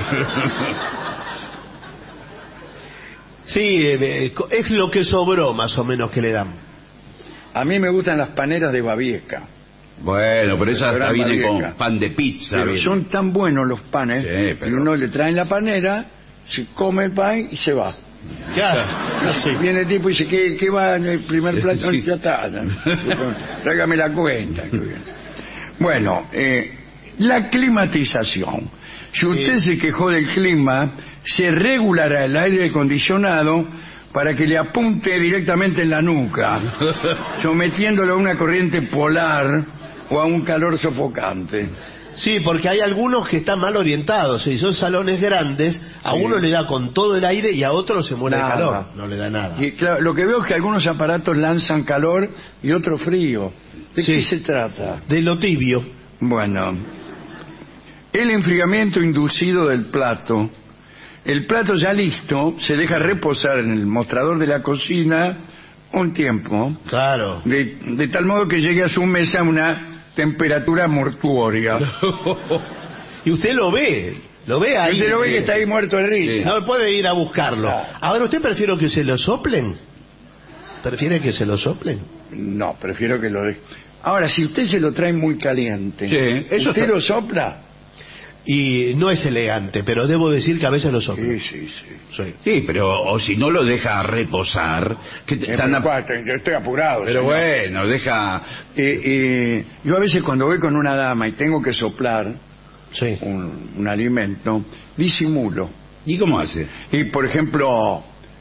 Sí, es lo que sobró más o menos que le dan. A mí me gustan las paneras de Babieca. Bueno, pero esa hasta viene Babieca. con pan de pizza. Pero viene. son tan buenos los panes, Sí, pero- que uno le traen la panera, se come el pan y se va. Claro. Sí. Viene el tipo y dice, ¿qué va en el primer plato? Sí. Ya está. Tráigame la cuenta. Bueno, la climatización. Si usted se quejó del clima, se regulará el aire acondicionado para que le apunte directamente en la nuca, sometiéndolo a una corriente polar o a un calor sofocante. Sí, porque hay algunos que están mal orientados. Si son salones grandes, a uno le da con todo el aire y a otro se muere de Nada. calor. No le da nada. Y claro, lo que veo es que algunos aparatos lanzan calor y otro frío. ¿De Sí. qué se trata? De lo tibio. Bueno, el enfriamiento inducido del plato. El plato ya listo se deja reposar en el mostrador de la cocina un tiempo, Claro. de tal modo que llegue a su mesa a una temperatura mortuoria. Y usted lo ve ahí. Usted lo ve que está ahí muerto de risa. No puede ir a buscarlo. Ahora, ¿usted prefiere que se lo soplen? ¿Prefiere que se lo soplen? No, prefiero que lo deje. Ahora, si usted se lo trae muy caliente, Sí, eso ¿usted está- lo sopla? Y no es elegante, pero debo decir que a veces lo soplan. Sí. Sí. Sí, pero o si no lo deja reposar, que están Yo estoy apurado. pero señor. bueno, deja Yo a veces cuando voy con una dama y tengo que soplar Sí. un alimento, disimulo. ¿Y cómo hace? Y por ejemplo,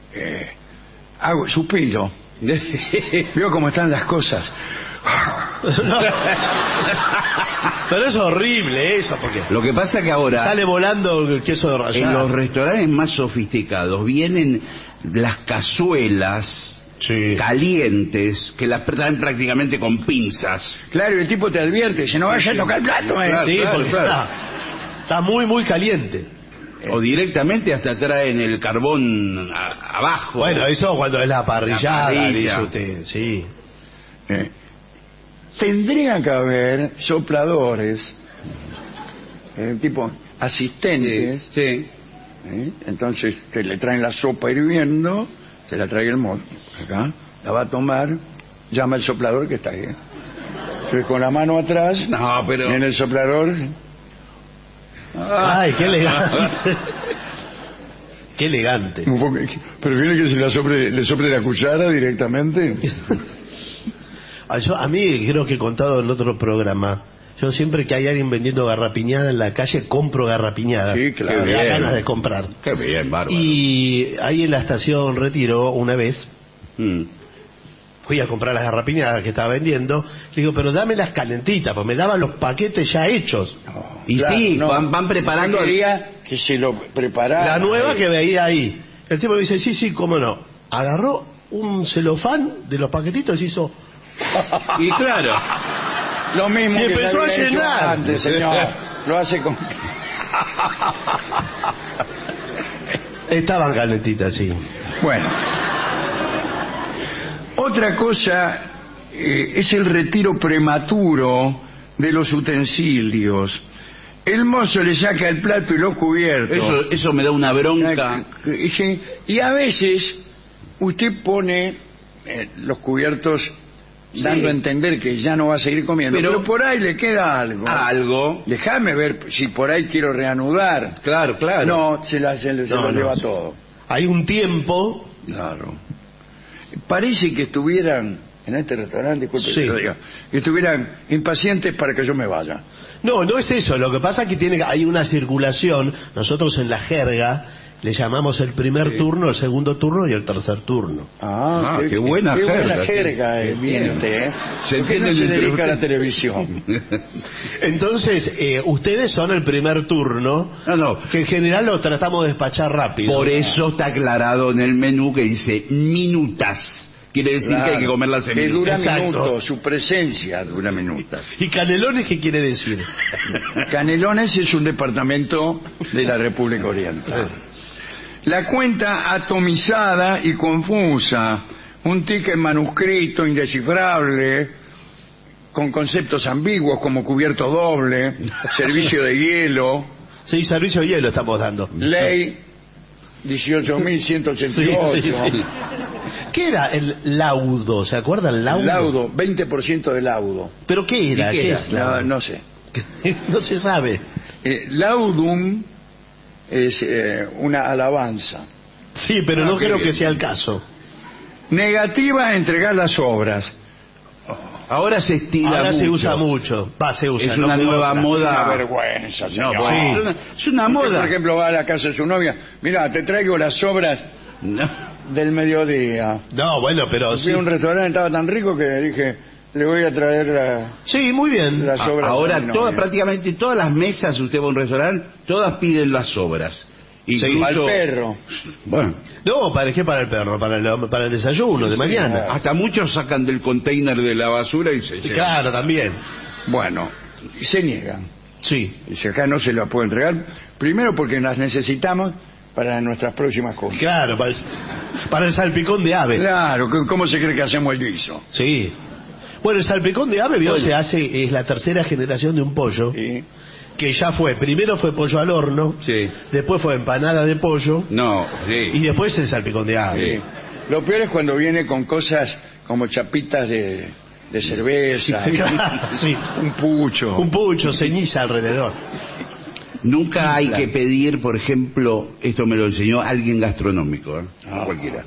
suspiro. Veo cómo están las cosas. Pero es horrible eso, porque Lo que pasa que ahora sale volando el queso de en rallado. los restaurantes más sofisticados vienen las cazuelas calientes que las traen prácticamente con pinzas. Claro, y el tipo te advierte, dice, no vaya a tocar el plato. Claro, Sí, claro, porque claro. está muy, muy caliente. O directamente hasta traen el carbón abajo. Bueno, eso cuando es la parrillada, La parrilla. dice usted, sí. Tendría que haber sopladores, tipo asistentes. Sí. Entonces te le traen la sopa hirviendo, se la trae el mozo acá, la va a tomar, llama al soplador que está ahí. Entonces con la mano atrás, No, pero en el soplador, Ay, qué elegante. Qué elegante. un poco, prefiere que se le sople la cuchara directamente. A mí creo que he contado en otro programa. Yo siempre que hay alguien vendiendo garrapiñada en la calle, compro garrapiñada. Sí, claro. Me da Bien. ganas de comprar. qué bien, bárbaro. Y ahí en la estación Retiro, una vez, Mm. fui a comprar las garrapiñadas que estaba vendiendo. Le digo, pero dámelas calentitas, porque me daban los paquetes ya hechos. Y Claro, sí, no. van preparando. Quería que se lo preparara. La nueva que veía ahí. El tipo me dice, sí, cómo no. Agarró un celofán de los paquetitos y hizo... Y claro, Lo mismo Y que empezó se había a hecho llenar. antes, señor. Lo hace con... Estaban calentitas, sí. Bueno. Otra cosa es el retiro prematuro de los utensilios. El mozo le saca el plato y los cubiertos. eso me da una bronca. Y a veces usted pone los cubiertos dando a entender que ya no va a seguir comiendo, pero por ahí le queda algo. Algo. Déjame ver si por ahí quiero reanudar. Claro, claro. No, se lo lleva no. todo. Hay un tiempo... Claro. Parece que estuvieran en este restaurante, disculpe Sí. que lo diga, que estuvieran impacientes para que yo me vaya. No es eso. Lo que pasa es que hay una circulación. Nosotros en la jerga le llamamos el primer turno, el segundo turno y el tercer turno. Qué buena jerga viene usted, Se ¿Por qué no entiende se entre dedica a la ustedes? televisión? Entonces, ustedes son el primer turno, No. que en general lo tratamos de despachar rápido. Por eso está aclarado en el menú que dice minutas. Quiere decir Claro. que hay que comerlas en Que minutos. dura Exacto. minutos, su presencia dura minutos. ¿Y Canelones qué quiere decir? Canelones es un departamento de la República Oriental. La cuenta atomizada y confusa, un ticket manuscrito indescifrable con conceptos ambiguos como cubierto doble, servicio de hielo. Sí, servicio de hielo estamos dando. Ley 18.188. Sí. ¿Qué era el laudo? ¿Se acuerdan? Laudo, 20% de laudo. ¿Pero qué era? ¿Qué ¿Qué era? es? No sé. No se sabe. Laudum es una alabanza. Sí, pero no creo que sea el caso. Negativa a entregar las obras. Ahora se estila Ahora mucho. se usa mucho. Se usa. Es una nueva moda. Es una vergüenza, señor. No, pues, es una moda. Usted, por ejemplo, va a la casa de su novia. Mira, te traigo las obras del mediodía. No, bueno, pero Fui a un restaurante, estaba tan rico que dije, le voy a traer Sí, muy bien. las obras. Ahora de mi novia. prácticamente todas las mesas, usted va a un restaurante, todas piden las obras. Incluso, al perro. Bueno, No, ¿para qué para el perro? Para el desayuno de mañana. hasta muchos sacan del container de la basura y se llevan. Claro, también. Bueno, se niegan. Sí. Dice, acá no se las puedo entregar. Primero porque las necesitamos para nuestras próximas compras. Claro, para el salpicón de ave. Claro, ¿cómo se cree que hacemos el guiso? Sí. Bueno, el salpicón de ave, se hace, es la tercera generación de un pollo. Sí. Que ya primero fue pollo al horno, Sí. después fue empanada de pollo, No, sí. y después el salpicón de ave. Sí. Lo peor es cuando viene con cosas como chapitas de cerveza, Sí. un pucho. Un pucho, ceniza alrededor. Nunca hay que pedir, por ejemplo, esto me lo enseñó alguien gastronómico, no cualquiera.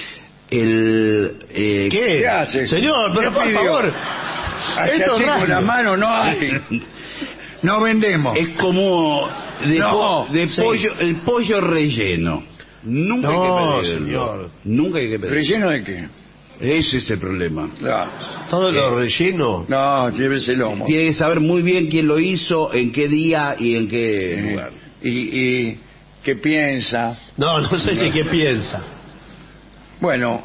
¿Qué hace? Señor, pero ¿Qué por pidió? favor. Hace Esto así es con radio. la mano no hay. No vendemos. Es como Sí. pollo, el pollo relleno. Nunca hay que pedirlo. Señor. Nunca hay que pedirlo. ¿Relleno de qué? Ese es el problema. Todo lo relleno. No, llévese el lomo. Tiene que saber muy bien quién lo hizo, en qué día y en qué lugar. Y qué piensa. No sé si qué piensa. Bueno,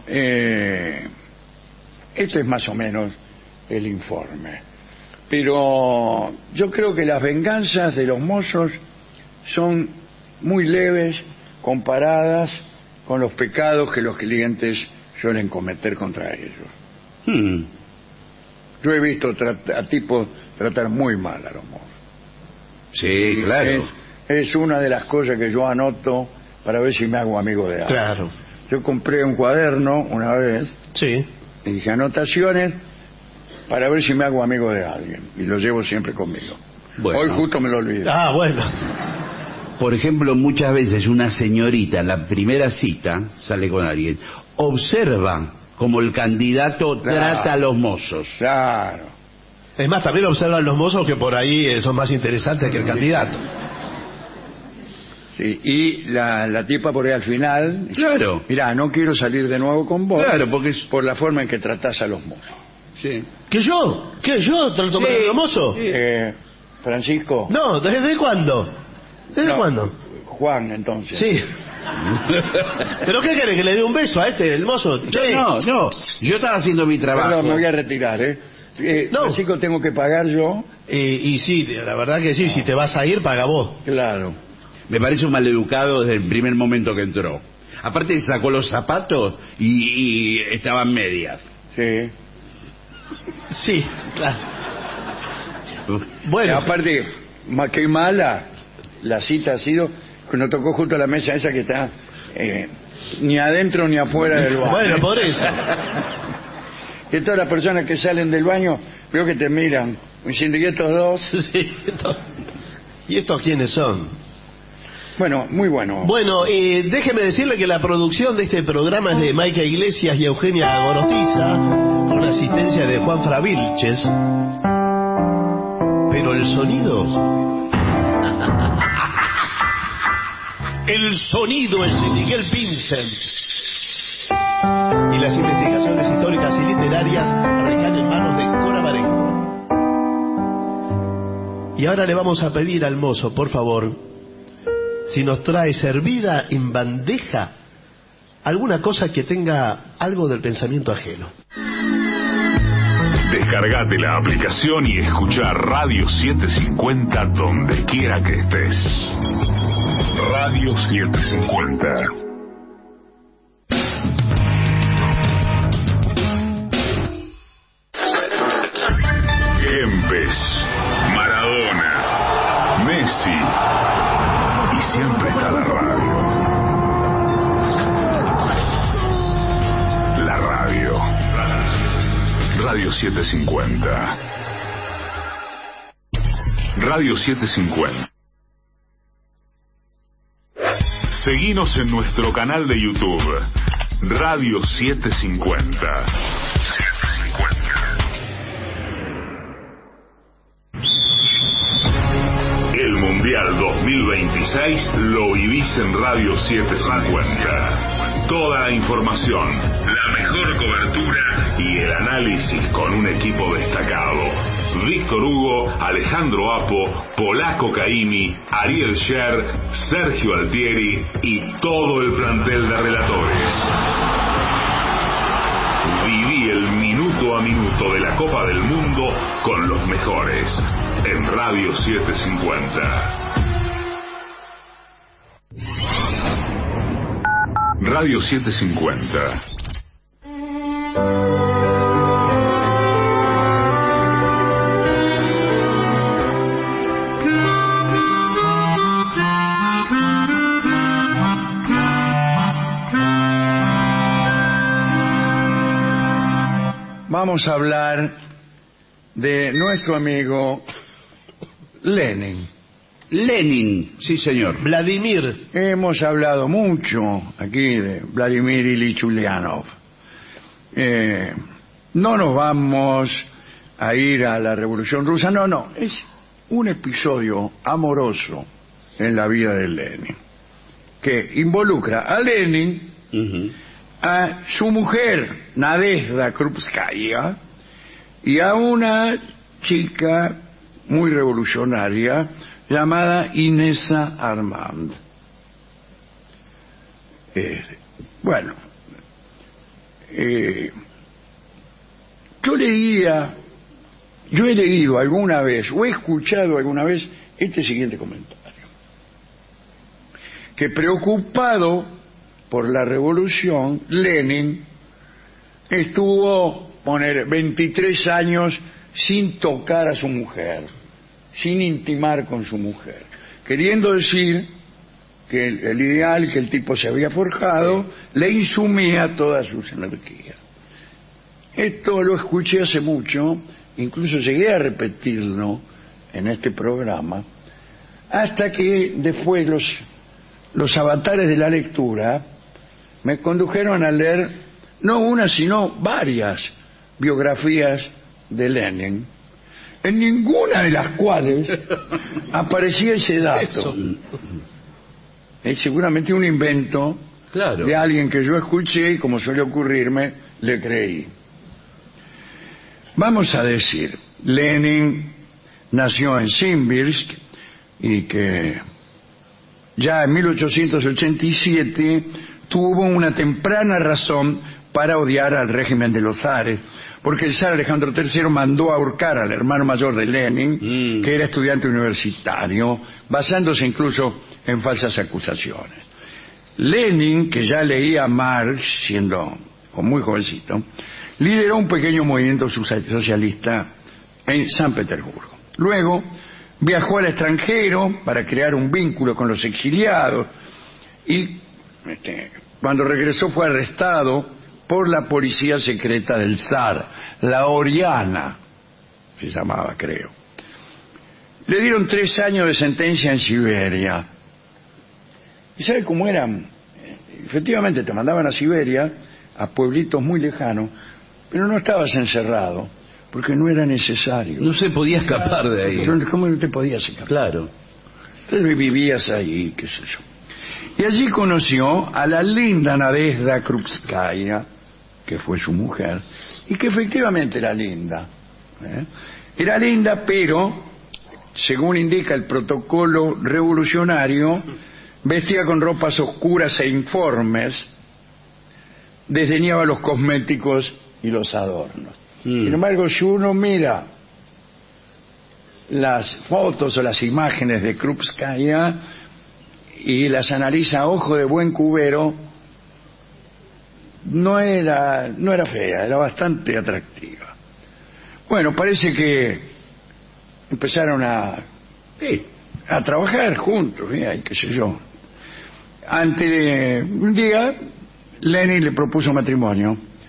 este es más o menos el informe. Pero yo creo que las venganzas de los mozos son muy leves comparadas con los pecados que los clientes suelen cometer contra ellos. Yo he visto a tipos tratar muy mal a los mozos. Sí, claro. Es una de las cosas que yo anoto para ver si me hago amigo de alguien. Claro. Yo compré un cuaderno una vez Sí. y dije anotaciones para ver si me hago amigo de alguien. Y lo llevo siempre conmigo. Bueno. Hoy justo me lo olvidé. Bueno. Por ejemplo, muchas veces una señorita en la primera cita sale con alguien, observa cómo el candidato trata a los mozos. Claro. Es más, también observan los mozos que por ahí son más interesantes que el candidato. Sí, y la tipa por ahí al final, Claro. mirá, no quiero salir de nuevo con vos, Claro, porque es... por la forma en que tratás a los mozos. Sí. ¿Qué yo? ¿Qué yo trato mal a los mozos? Francisco. No, ¿desde cuándo? ¿Desde No, cuándo? Juan, entonces. Sí. ¿Pero qué quiere? ¿Que le dé un beso a el mozo? Che. No, yo estaba haciendo mi trabajo. Perdón, me voy a retirar, No. Francisco, tengo que pagar yo. Y sí, la verdad que sí, si te vas a ir, paga vos. Claro. Me parece un maleducado desde el primer momento que entró. Aparte sacó los zapatos y estaban medias. Sí. Sí, claro. Bueno. Aparte, qué mala la cita ha sido que nos tocó justo la mesa esa que está ni adentro ni afuera del baño. Bueno, por eso. Que todas las personas que salen del baño, veo que te miran, diciendo, ¿y estos dos? Sí, ¿y estos quiénes son? Bueno, muy bueno. Bueno, déjeme decirle que la producción de este programa es de Maica Iglesias y Eugenia Gorostiza, con la asistencia de Juan Fravilches. Pero el sonido... El sonido es de Miguel Vincent. Y las investigaciones históricas y literarias recaen en manos de Cora Barenco. Y ahora le vamos a pedir al mozo, por favor, si nos trae servida en bandeja alguna cosa que tenga algo del pensamiento ajeno. Descargate la aplicación y escucha Radio 750 donde quiera que estés. Radio 750. Radio 750. Radio 750. Seguinos en nuestro canal de YouTube, Radio 750. El Mundial 2026 lo vivís en Radio 750. Toda la información, la mejor cobertura y el análisis con un equipo destacado. Víctor Hugo, Alejandro Apo, Polaco Caimi, Ariel Scher, Sergio Altieri y todo el plantel de relatores. Viví el minuto a minuto de la Copa del Mundo con los mejores en Radio 750. Radio 750. Vamos a hablar de nuestro amigo Lenin. Lenin, sí señor. Vladimir. Hemos hablado mucho aquí de Vladimir Ilich Ulyanov. No nos vamos a ir a la Revolución Rusa, no, es un episodio amoroso en la vida de Lenin, que involucra a Lenin, a su mujer Nadezhda Krupskaya y a una chica muy revolucionaria llamada Inesa Armand. Yo he leído alguna vez o he escuchado alguna vez este siguiente comentario: que preocupado por la revolución, Lenin estuvo 23 años sin tocar a su mujer, sin intimar con su mujer, queriendo decir que el ideal que el tipo se había forjado le insumía todas sus energías. Esto lo escuché hace mucho, incluso llegué a repetirlo en este programa, hasta que después los avatares de la lectura me condujeron a leer no una sino varias biografías de Lenin, en ninguna de las cuales aparecía ese dato. Es seguramente un invento de alguien que yo escuché y, como suele ocurrirme, le creí. Vamos a decir, Lenin nació en Simbirsk y que ya en 1887 tuvo una temprana razón para odiar al régimen de los zares, porque el zar Alejandro III mandó ahorcar al hermano mayor de Lenin, que era estudiante universitario, basándose incluso en falsas acusaciones. Lenin, que ya leía Marx, siendo muy jovencito, lideró un pequeño movimiento socialista en San Petersburgo. Luego viajó al extranjero para crear un vínculo con los exiliados y cuando regresó fue arrestado por la policía secreta del zar, la Oriana, se llamaba, creo. Le dieron 3 años de sentencia en Siberia. ¿Y sabe cómo eran? Efectivamente te mandaban a Siberia, a pueblitos muy lejanos, pero no estabas encerrado, porque no era necesario. No se podía escapar de ahí. ¿Cómo no te podías escapar? Claro. Entonces vivías ahí, qué sé yo. Y allí conoció a la linda Nadezhda Krupskaya, que fue su mujer, y que efectivamente era linda. Era linda, pero, según indica el protocolo revolucionario, vestía con ropas oscuras e informes, desdeñaba los cosméticos y los adornos. Sin embargo, si uno mira las fotos o las imágenes de Krupskaya y las analiza a ojo de buen cubero, no era fea, era bastante atractiva. Bueno, parece que empezaron a trabajar juntos, y qué sé yo. Un día Lenin le propuso matrimonio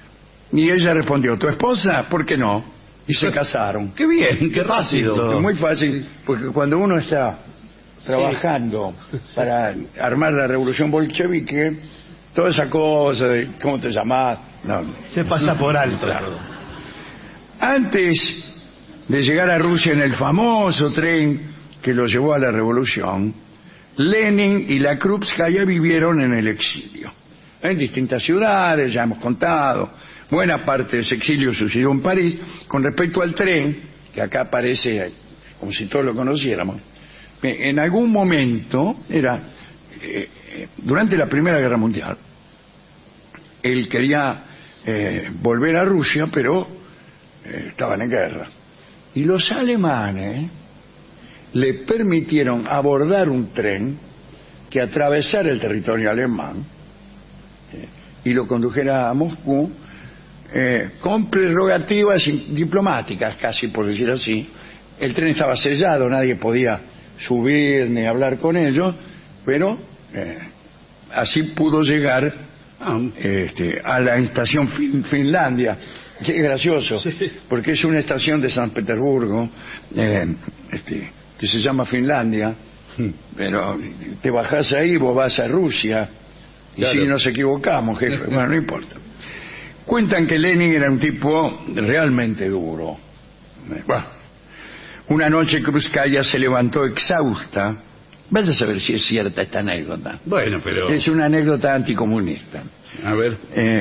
Y ella respondió, ¿tu esposa? ¿Por qué no? Y se casaron. Qué bien, qué rápido. Es muy fácil, porque cuando uno está trabajando para armar la revolución bolchevique, toda esa cosa de ¿cómo te llamás? No. Se pasa por alto. Claro. Antes de llegar a Rusia en el famoso tren que lo llevó a la revolución, Lenin y la Krupskaya vivieron en el exilio. En distintas ciudades, ya hemos contado. Buena parte de ese exilio sucedió en París. Con respecto al tren, que acá parece como si todos lo conociéramos, en algún momento, durante la Primera Guerra Mundial, él quería volver a Rusia, pero estaban en guerra. Y los alemanes le permitieron abordar un tren que atravesara el territorio alemán y lo condujera a Moscú con prerrogativas diplomáticas, casi por decir así. El tren estaba sellado, nadie podía subir ni hablar con ellos, pero así pudo llegar a la estación Finlandia. Qué gracioso, porque es una estación de San Petersburgo que se llama Finlandia, pero te bajás ahí, vos vas a Rusia, y claro. Si nos equivocamos, jefe, bueno, no importa. Cuentan que Lenin era un tipo realmente duro. Bueno, una noche Krupskaya se levantó exhausta. Vaya a saber si es cierta esta anécdota. Bueno, pero... Es una anécdota anticomunista. A ver.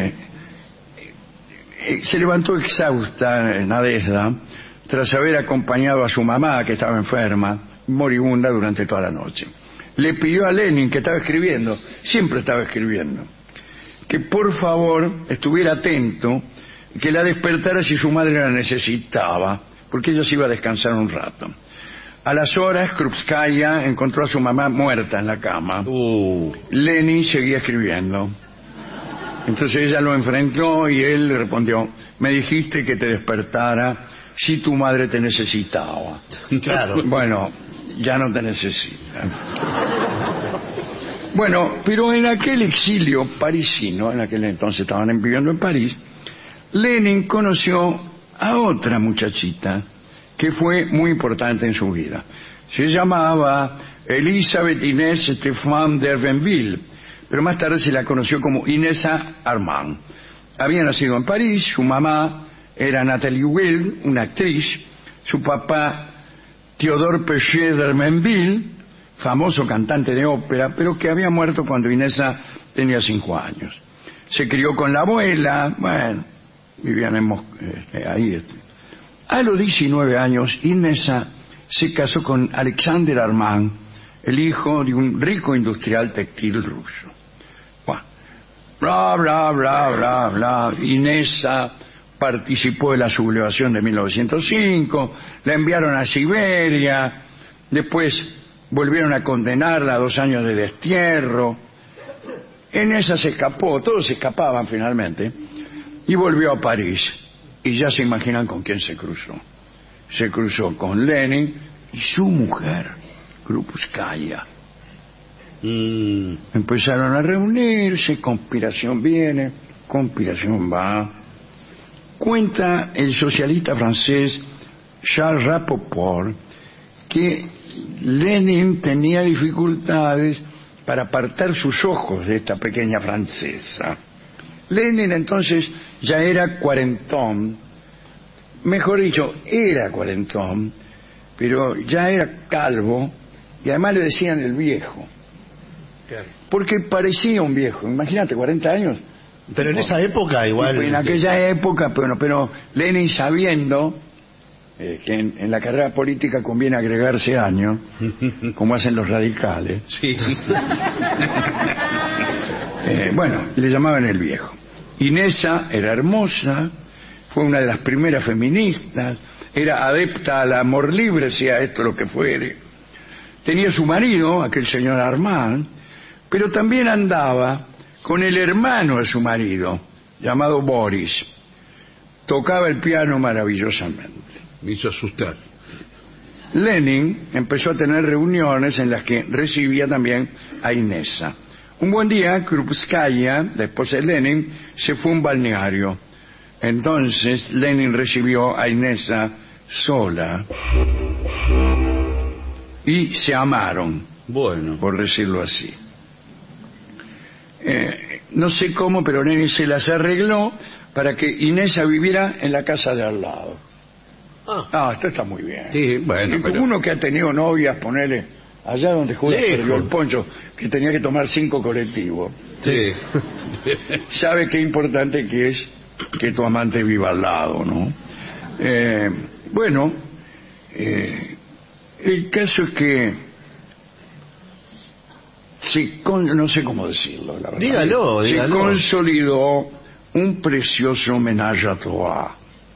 Se levantó exhausta Nadezhda tras haber acompañado a su mamá, que estaba enferma, moribunda durante toda la noche. Le pidió a Lenin, que estaba escribiendo, siempre estaba escribiendo, que por favor estuviera atento, que la despertara si su madre la necesitaba, porque ella se iba a descansar un rato. A las horas, Krupskaya encontró a su mamá muerta en la cama. Lenin seguía escribiendo. Entonces ella lo enfrentó y él le respondió, me dijiste que te despertara si tu madre te necesitaba. Claro. Bueno, ya no te necesita. Bueno, pero en aquel exilio parisino, en aquel entonces estaban viviendo en París, Lenin conoció a otra muchachita que fue muy importante en su vida. Se llamaba Elisabeth Inés Stéphane d'Hervenville, pero más tarde se la conoció como Inesa Armand. Había nacido en París, su mamá era Nathalie Will, una actriz, su papá Théodore Péchet d'Hermenville, famoso cantante de ópera, pero que había muerto cuando Inesa tenía 5 años. Se crió con la abuela, bueno, vivían ahí. A los 19 años, Inesa se casó con Alexander Armand, el hijo de un rico industrial textil ruso. Bueno, bla, bla, bla, bla, bla. Inesa participó de la sublevación de 1905, la enviaron a Siberia, después volvieron a condenarla a 2 años de destierro. Inesa se escapó, todos se escapaban finalmente, y volvió a París. Y ya se imaginan con quién se cruzó. Se cruzó con Lenin y su mujer, Krupskaya. Empezaron a reunirse, conspiración viene, conspiración va. Cuenta el socialista francés Charles Rapoport que Lenin tenía dificultades para apartar sus ojos de esta pequeña francesa. Lenin entonces ya era cuarentón, mejor dicho, era cuarentón, pero ya era calvo y además le decían el viejo. Porque parecía un viejo, imagínate, 40 años. Pero en esa época igual... En aquella época, pero Lenin sabiendo que en la carrera política conviene agregarse años, como hacen los radicales. Sí. Bueno, le llamaban el viejo. Inesa era hermosa, fue una de las primeras feministas, era adepta al amor libre, sea esto lo que fuere. Tenía su marido, aquel señor Armand, pero también andaba con el hermano de su marido, llamado Boris. Tocaba el piano maravillosamente. Me hizo asustar. Lenin empezó a tener reuniones en las que recibía también a Inesa. Un buen día, Krupskaya, la esposa de Lenin, se fue a un balneario. Entonces Lenin recibió a Inesa sola y se amaron, Bueno. por decirlo así. No sé cómo, pero Lenin se las arregló para que Inesa viviera en la casa de al lado. Esto está muy bien. Sí, bueno, Y pero... uno que ha tenido novias, ponele, allá donde Judas perdió el poncho, que tenía que tomar 5 colectivos. Sí. Sabe qué importante que es que tu amante viva al lado, ¿no? El caso es que no sé cómo decirlo, la verdad. Dígalo. Se consolidó un precioso homenaje a trois.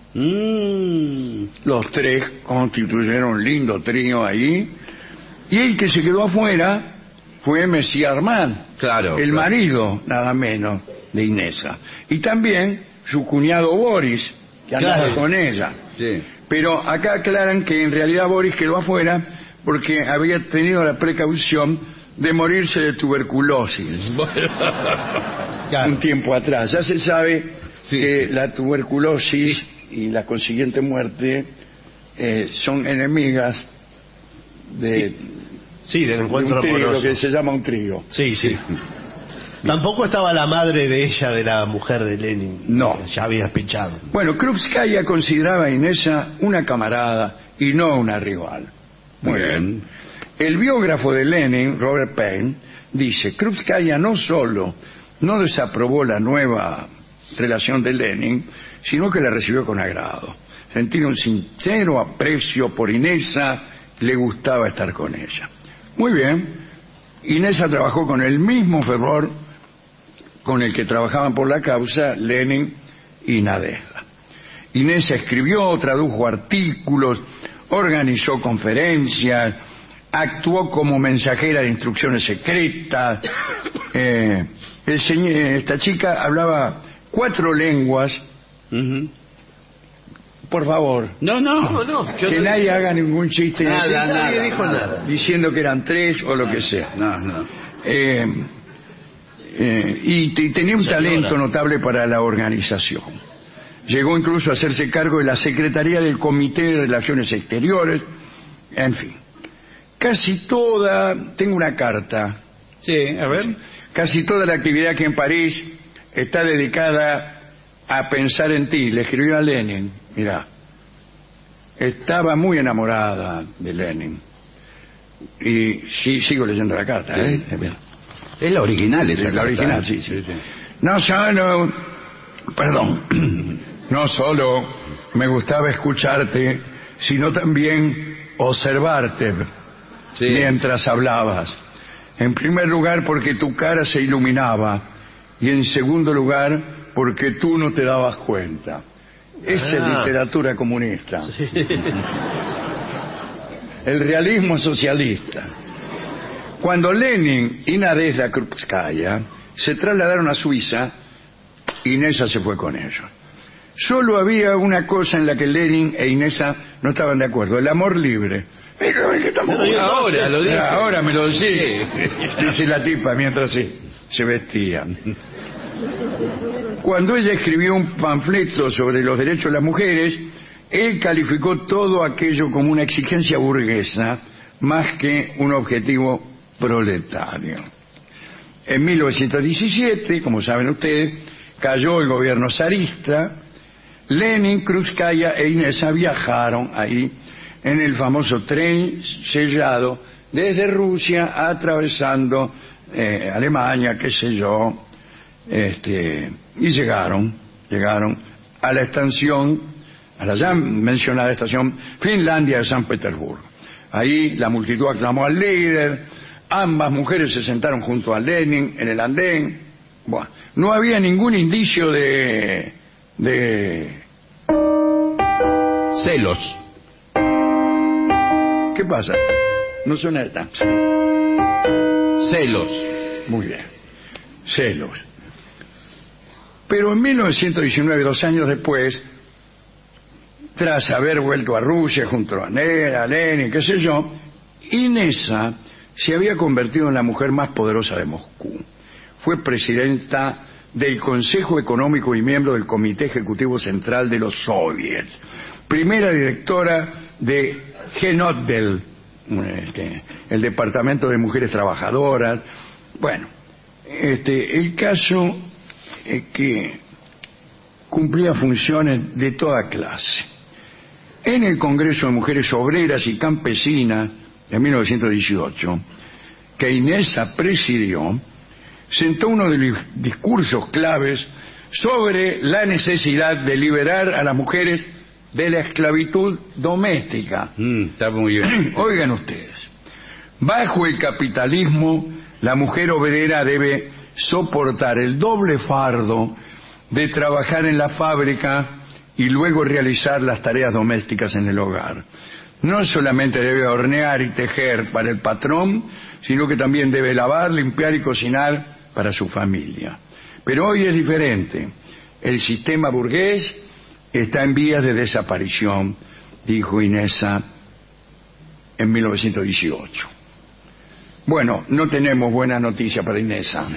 Los tres constituyeron un lindo trío ahí, y el que se quedó afuera fue Monsieur Armand, el marido, nada menos, de Inesa, y también su cuñado Boris, que andaba con ella. Sí. Pero acá aclaran que en realidad Boris quedó afuera porque había tenido la precaución de morirse de tuberculosis un tiempo atrás. Ya se sabe que la tuberculosis y la consiguiente muerte son enemigas del encuentro amoroso, lo que se llama un trío. Sí. Tampoco estaba la madre de ella, de la mujer de Lenin. No. Ya había pinchado. Bueno, Krupskaya consideraba a Inesa una camarada y no una rival. Muy bien. El biógrafo de Lenin, Robert Payne, dice: Krupskaya no solo no desaprobó la nueva relación de Lenin, sino que la recibió con agrado. Sentía un sincero aprecio por Inesa, le gustaba estar con ella. Muy bien. Inesa trabajó con el mismo fervor con el que trabajaban por la causa Lenin y Nadezhda. Inesa escribió, tradujo artículos, organizó conferencias, actuó como mensajera de instrucciones secretas. Esta chica hablaba 4 lenguas. Por favor. No. Que nadie haga ningún chiste. Nadie dijo nada. Diciendo que eran 3 o lo que sea. No. Y tenía un talento notable para la organización. Llegó incluso a hacerse cargo de la Secretaría del Comité de Relaciones Exteriores. En fin. Tengo una carta. Sí, a ver. Casi toda la actividad aquí en París está dedicada a pensar en ti. Le escribió a Lenin. Mirá. Estaba muy enamorada de Lenin. Y sigo leyendo la carta. Es la original esa. Es la original, sí. No solo me gustaba escucharte, sino también observarte mientras hablabas. En primer lugar, porque tu cara se iluminaba, y en segundo lugar, porque tú no te dabas cuenta. Esa es literatura comunista. El realismo socialista. Cuando Lenin y Nadezhda Krupskaya se trasladaron a Suiza, Inesa se fue con ellos. Solo había una cosa en la que Lenin e Inesa no estaban de acuerdo: el amor libre. Ahora me lo decís, dice la tipa mientras se vestían. Cuando ella escribió un panfleto sobre los derechos de las mujeres, él calificó todo aquello como una exigencia burguesa más que un objetivo proletario. En 1917, como saben ustedes, cayó el gobierno zarista. Lenin, Krupskaya e Inesa viajaron ahí en el famoso tren sellado desde Rusia, atravesando Alemania, qué sé yo, y llegaron a la estación, a la ya mencionada estación Finlandia de San Petersburgo. Ahí la multitud aclamó al líder, ambas mujeres se sentaron junto a Lenin en el andén. Bueno, no había ningún indicio de celos. ¿Qué pasa? No suena esta. Celos. Muy bien. Celos. Pero en 1919, 2 años después, tras haber vuelto a Rusia junto a Lenin, qué sé yo, Inesa se había convertido en la mujer más poderosa de Moscú. Fue presidenta del Consejo Económico y miembro del Comité Ejecutivo Central de los Soviets. Primera directora de Genotdel, el Departamento de Mujeres Trabajadoras. Bueno, el caso es que cumplía funciones de toda clase. En el Congreso de Mujeres Obreras y Campesinas de 1918, que Inesa presidió, sentó uno de los discursos claves sobre la necesidad de liberar a las mujeres de la esclavitud doméstica. Está muy bien. Oigan ustedes, bajo el capitalismo, la mujer obrera debe soportar el doble fardo de trabajar en la fábrica y luego realizar las tareas domésticas en el hogar. No solamente debe hornear y tejer para el patrón, sino que también debe lavar, limpiar y cocinar para su familia. Pero hoy es diferente. El sistema burgués está en vías de desaparición, dijo Inesa en 1918. Bueno, no tenemos buena noticia para Inesa.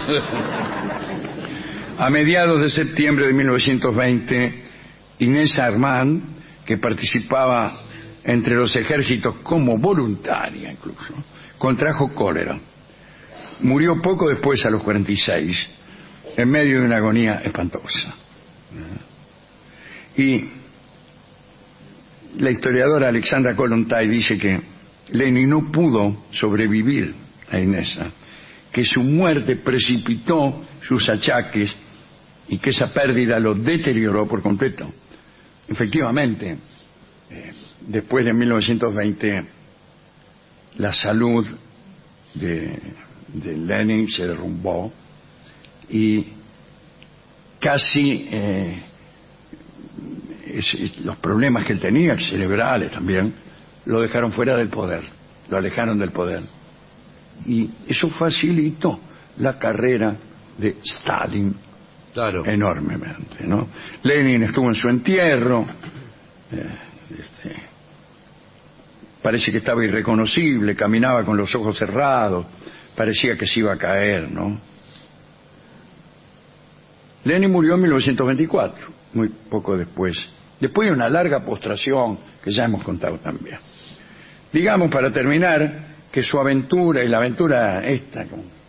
A mediados de septiembre de 1920, Inesa Armand, que participaba entre los ejércitos como voluntaria incluso, contrajo cólera. Murió poco después, a los 46, en medio de una agonía espantosa. Y la historiadora Alexandra Kollontai dice que Lenin no pudo sobrevivir a Inesa, que su muerte precipitó sus achaques y que esa pérdida lo deterioró por completo. Efectivamente, después de 1920, la salud de Lenin se derrumbó y casi los problemas que él tenía, cerebrales también, lo dejaron fuera del poder, lo alejaron del poder. Y eso facilitó la carrera de Stalin, claro, enormemente, ¿no? Lenin estuvo en su entierro, parece que estaba irreconocible, caminaba con los ojos cerrados, parecía que se iba a caer, ¿no? Lenin murió en 1924, muy poco después de una larga postración que ya hemos contado también. Digamos, para terminar, que su aventura y la aventura esta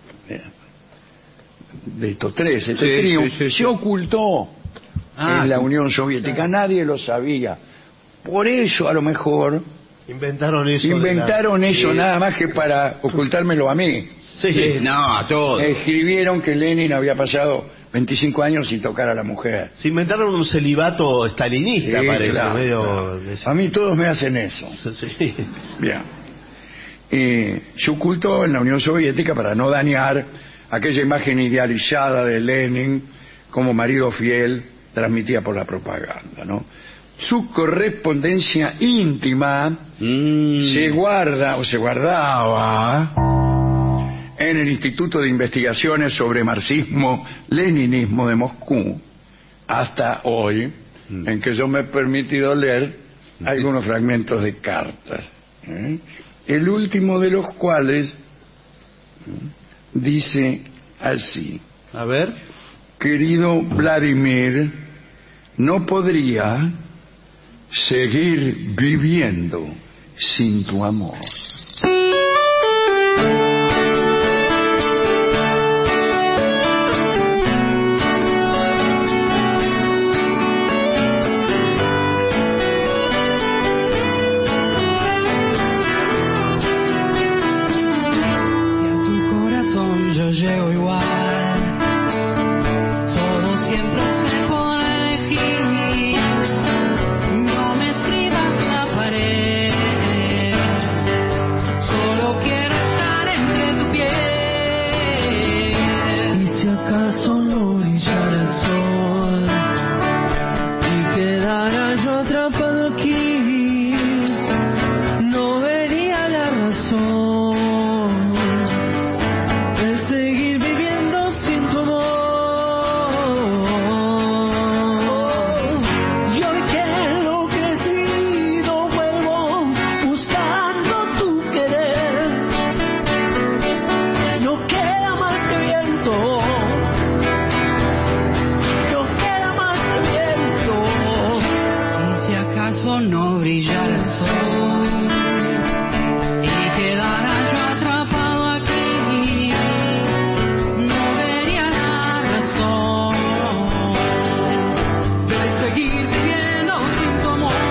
de estos tres, trío, se ocultó en la Unión Soviética, nadie lo sabía. Por eso, a lo mejor, inventaron eso nada más que para ocultármelo a mí. No, a todos. Escribieron que Lenin había pasado 25 años sin tocar a la mujer. Se inventaron un celibato stalinista, parece. Claro, medio claro. A mí todos me hacen eso. Sí. Bien. Se ocultó en la Unión Soviética para no dañar aquella imagen idealizada de Lenin como marido fiel transmitida por la propaganda, ¿no? Su correspondencia íntima se guarda o se guardaba en el Instituto de Investigaciones sobre Marxismo-Leninismo de Moscú, hasta hoy, en que yo me he permitido leer algunos fragmentos de cartas, el último de los cuales dice así: a ver, querido Vladimir, no podría seguir viviendo sin tu amor. Solo quiero estar en acaso no brillara el sol y quedara yo atrapado aquí, no vería la razón de seguir viviendo sin tu amor.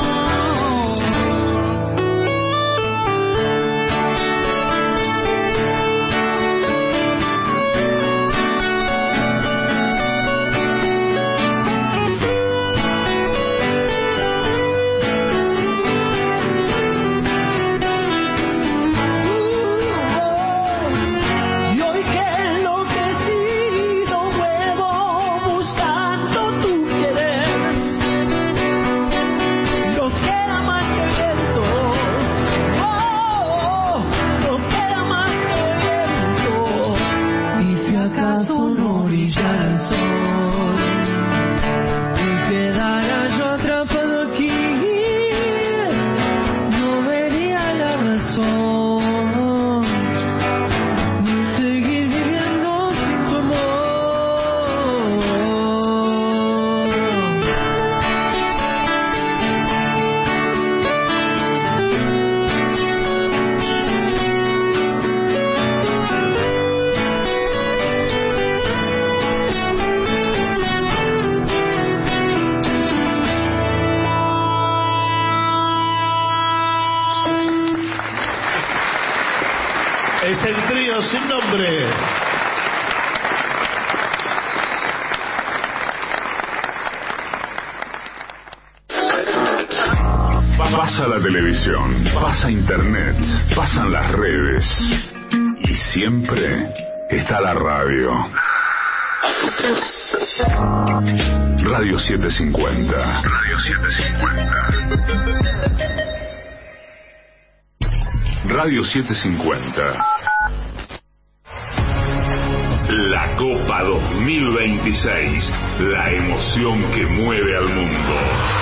Es el trío sin nombre. Pasa la televisión, pasa internet, pasan las redes y siempre está la radio. Radio 750. Radio 750. Radio 750. La Copa 2026. La emoción que mueve al mundo.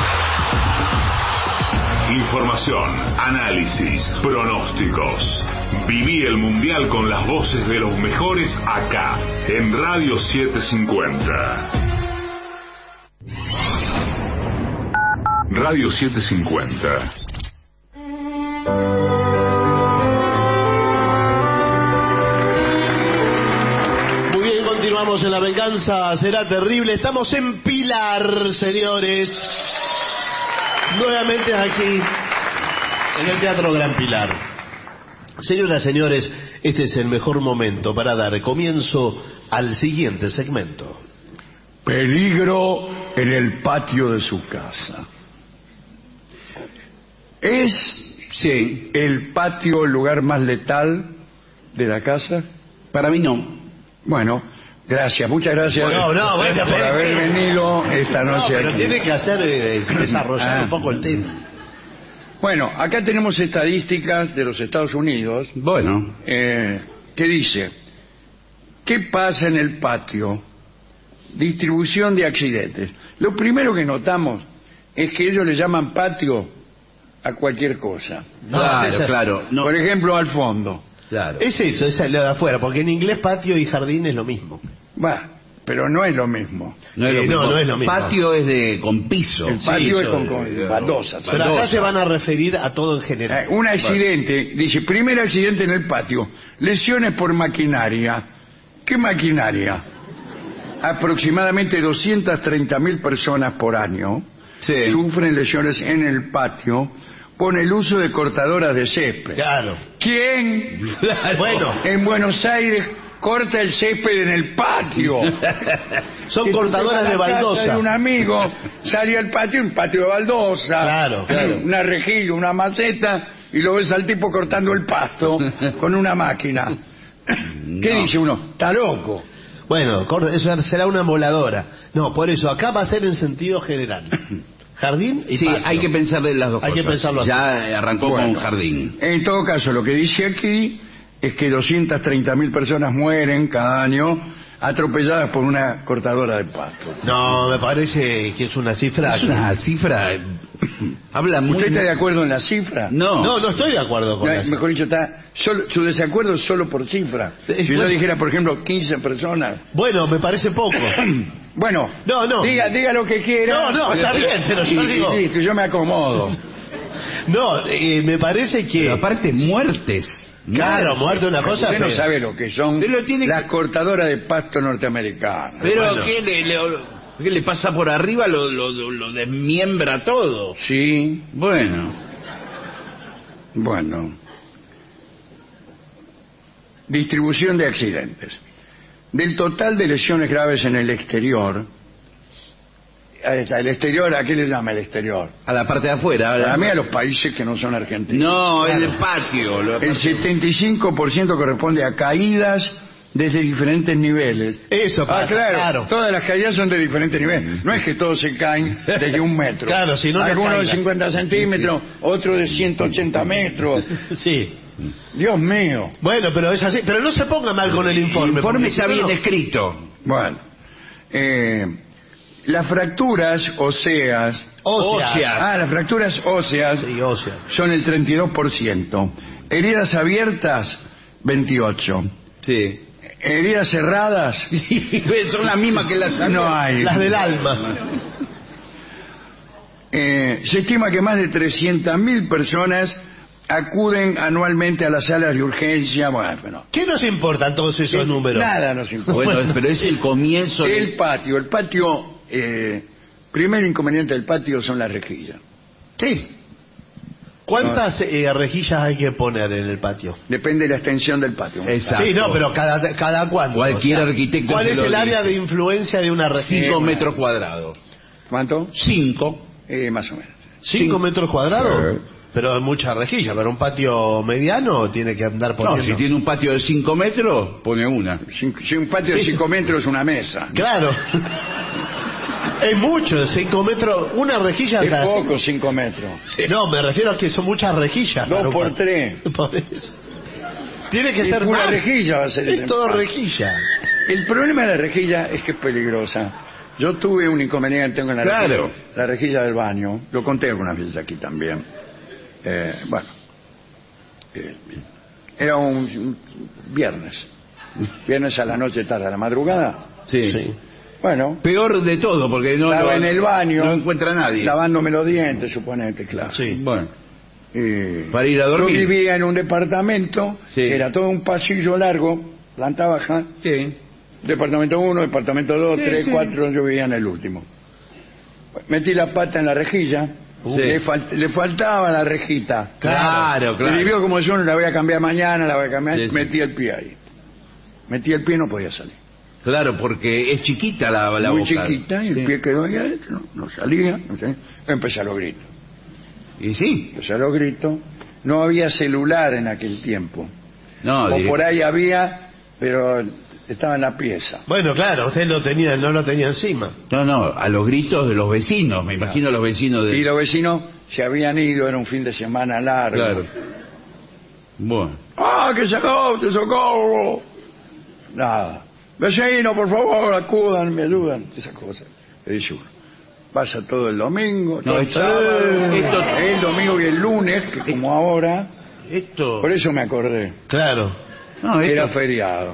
Información, análisis, pronósticos. Viví el Mundial con las voces de los mejores acá, en Radio 750. Radio 750. Muy bien, continuamos en La Venganza Será Terrible. Estamos en Pilar, señores. Nuevamente aquí, en el Teatro Gran Pilar. Señoras y señores, este es el mejor momento para dar comienzo al siguiente segmento. Peligro en el patio de su casa. ¿Es el patio el lugar más letal de la casa? Para mí no. Bueno, gracias, muchas gracias por haber venido esta noche. Pero aquí. tiene que hacer desarrollar un poco el tema. Bueno, acá tenemos estadísticas de los Estados Unidos. Bueno. Que dice, ¿qué pasa en el patio? Distribución de accidentes. Lo primero que notamos es que ellos le llaman patio a cualquier cosa. Claro. No. Por ejemplo, al fondo. Claro. Es eso, es lo de afuera, porque en inglés patio y jardín es lo mismo. Va, pero no es lo mismo. No es lo mismo. Patio es con piso. El patio es con baldosa. Pero acá se van a referir a todo en general. Un accidente, dice, primer accidente en el patio, lesiones por maquinaria. ¿Qué maquinaria? Aproximadamente 230.000 personas por año sufren lesiones en el patio con el uso de cortadoras de césped. Claro. ¿Quién? Bueno. En Buenos Aires corta el césped en el patio. Son cortadoras de baldosa. Un amigo salió al patio, un patio de baldosa. Claro. Una rejilla, una maceta, y lo ves al tipo cortando el pasto con una máquina. ¿Qué dice uno? Está loco. Bueno, eso será una moladora. No, por eso, acá va a ser en sentido general. Jardín y patio. hay que pensar de las dos cosas. Hay que pensarlo así. Ya arrancó con jardín. En todo caso, lo que dice aquí es que 230.000 personas mueren cada año atropelladas por una cortadora de pasto. No, me parece que es una cifra. Es una cifra. Habla muy. ¿Usted está de acuerdo en la cifra? No estoy de acuerdo con eso. Mejor dicho, su desacuerdo es solo por cifra. Si yo dijera, por ejemplo, 15 personas. Bueno, me parece poco. Bueno, no. Diga lo que quiera. No, está bien, pero yo digo. Sí, que yo me acomodo. No, me parece que. Pero aparte, muertes. Claro, muerte una cosa. Usted no sabe lo que son tiene las cortadoras de pasto norteamericanas. Pero bueno. ¿Qué le pasa por arriba? Lo desmiembra todo. Sí. Bueno. Distribución de accidentes. Del total de lesiones graves en el exterior. Ahí está, el exterior, ¿a qué le llama el exterior? A la parte de afuera. A mí a los países que no son argentinos. No, claro. El patio. El 75% corresponde a caídas desde diferentes niveles. Eso pasa, claro. Todas las caídas son de diferentes niveles. No es que todos se caen desde 1 metro. Claro, si no. Algunos de 50 centímetros, otros de 180 metros. Sí. Dios mío. Bueno, pero es así. Pero no se ponga mal con el informe. El informe está bien no. escrito. Bueno. Las fracturas óseas. Las fracturas óseas, sí, óseas son el 32%. Heridas abiertas, 28%. Sí. Heridas cerradas son las mismas que las no hay. Las del alma. Se estima que más de 300.000 personas acuden anualmente a las salas de urgencia. Bueno, ¿qué nos importan todos esos números? Nada nos importa. Bueno, pero es el comienzo. El patio, primer inconveniente del patio son las rejillas. Sí. ¿Cuántas rejillas hay que poner en el patio? Depende de la extensión del patio. Exacto. Sí, no, pero cada cuánto. Cualquier arquitecto. ¿Cuál es el área de influencia de una rejilla? 5 metros cuadrados. ¿Cuánto? 5. Más o menos. 5 metros cuadrados. Pero es mucha rejilla. Pero un patio mediano tiene que andar poniendo. No, si tiene un patio de 5 metros, pone una. Si un patio de 5 metros es una mesa. Claro. Es mucho, 5 metros. Una rejilla. Es poco, 5 metros. No, me refiero a que son muchas rejillas. 2 por 3. Por eso. Tiene que ser una más. Rejilla va a ser. Es todo rejilla. El problema de la rejilla es que es peligrosa. Yo tuve un inconveniente con la rejilla del baño. Lo conté algunas veces aquí también. Era un viernes a la noche, tarde, a la madrugada. Sí. Bueno, peor de todo, porque estaba en el baño, no encuentra a nadie, lavándome los dientes, suponete, claro. Sí. Bueno, para ir a dormir. Yo vivía en un departamento, que era todo un pasillo largo, planta baja. Sí. Departamento 1, departamento 2, 3, 4, yo vivía en el último. Metí la pata en la rejilla. Le faltaba la rejita. Claro. Y vio como yo, la voy a cambiar mañana, la voy a cambiar. Sí. Metí el pie ahí. Metí el pie y no podía salir. Claro, porque es chiquita la boca. Muy chiquita, y el pie quedó ahí adentro. No salía, no sé. Empecé a los gritos. ¿Y sí? Empecé a los gritos. No había celular en aquel tiempo. No, o por ahí había, pero estaba en la pieza. Bueno, claro, usted no lo tenía encima. No, a los gritos de los vecinos, me imagino los vecinos de... Y los vecinos se habían ido, era un fin de semana largo. Claro. Bueno. ¡Ah, que te socorro! Nada. Vecino, por favor, acudan, me ayudan. Esas cosas. Le dice uno. Pasa todo el domingo, todo el sábado, el domingo y el lunes, que como ahora... Por eso me acordé. Claro. Era feriado.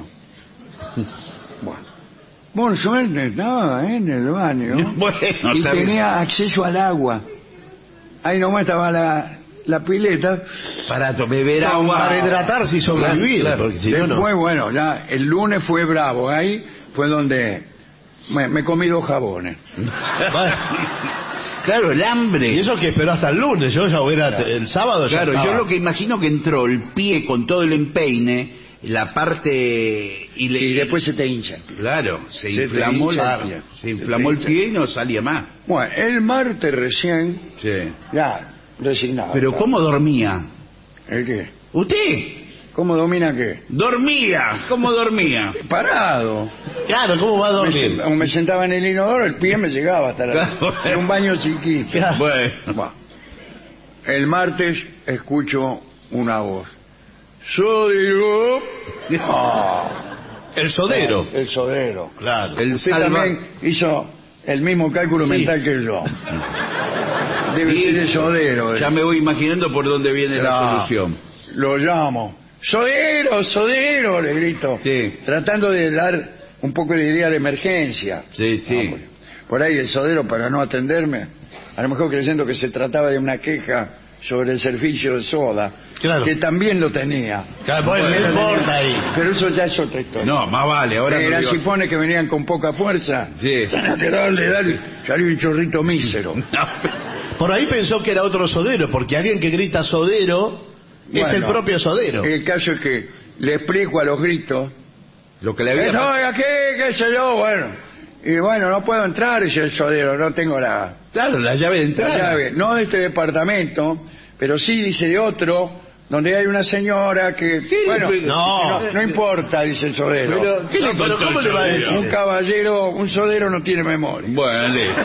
Bueno, suerte estaba en el baño y tenía acceso al agua. Ahí nomás estaba la pileta para beber agua, para hidratarse y sobrevivir. Porque si después, bueno, ya el lunes fue bravo. Ahí fue donde me comí 2 jabones. Claro, el hambre. Y eso que esperó hasta el lunes. Yo ya hubiera el sábado. Claro, ya yo lo que imagino que entró el pie con todo el empeine, la parte y después se te hincha. Claro, se inflamó el pie y no salía más. Bueno, el martes recién, ya resignado. Pero ¿cómo dormía? ¿El qué? ¿Usted? ¿Cómo domina qué? Dormía. ¿Cómo dormía? Parado. Claro, ¿cómo va a dormir? Me sentaba en el inodoro, el pie me llegaba hasta en un baño chiquito. Bueno. El martes escucho una voz. Yo digo... El sodero. El sodero. Claro. Usted también hizo el mismo cálculo mental que yo. Debe ser el sodero. Ya me voy imaginando por dónde viene la solución. Lo llamo. ¡Sodero, sodero! Le grito. Sí. Tratando de dar un poco de idea de emergencia. Sí, sí. Por ahí el sodero, para no atenderme, a lo mejor creyendo que se trataba de una queja sobre el servicio de soda, Claro. que también lo tenía. Claro, bueno, no importa ahí. Pero eso ya es otra historia. No, más vale, ahora no Eran digo- sifones que venían con poca fuerza. Sí. Tenía que darle, salió un chorrito mísero. Por ahí pensó que era otro sodero, porque alguien que grita sodero es Bueno, el propio sodero. El caso es que le explico a los gritos. Lo que le había No, pasado. ¿qué sé yo? Bueno. Y bueno, no puedo entrar, dice el sodero, no tengo la Claro, la llave de entrada. llave. No de este departamento, pero sí, dice, de otro, donde hay una señora que... Bueno, no importa, dice el sodero. Pero, ¿qué le No, pero contó ¿cómo el le va a sodero? decir? Un caballero, un sodero no tiene memoria. Bueno, listo.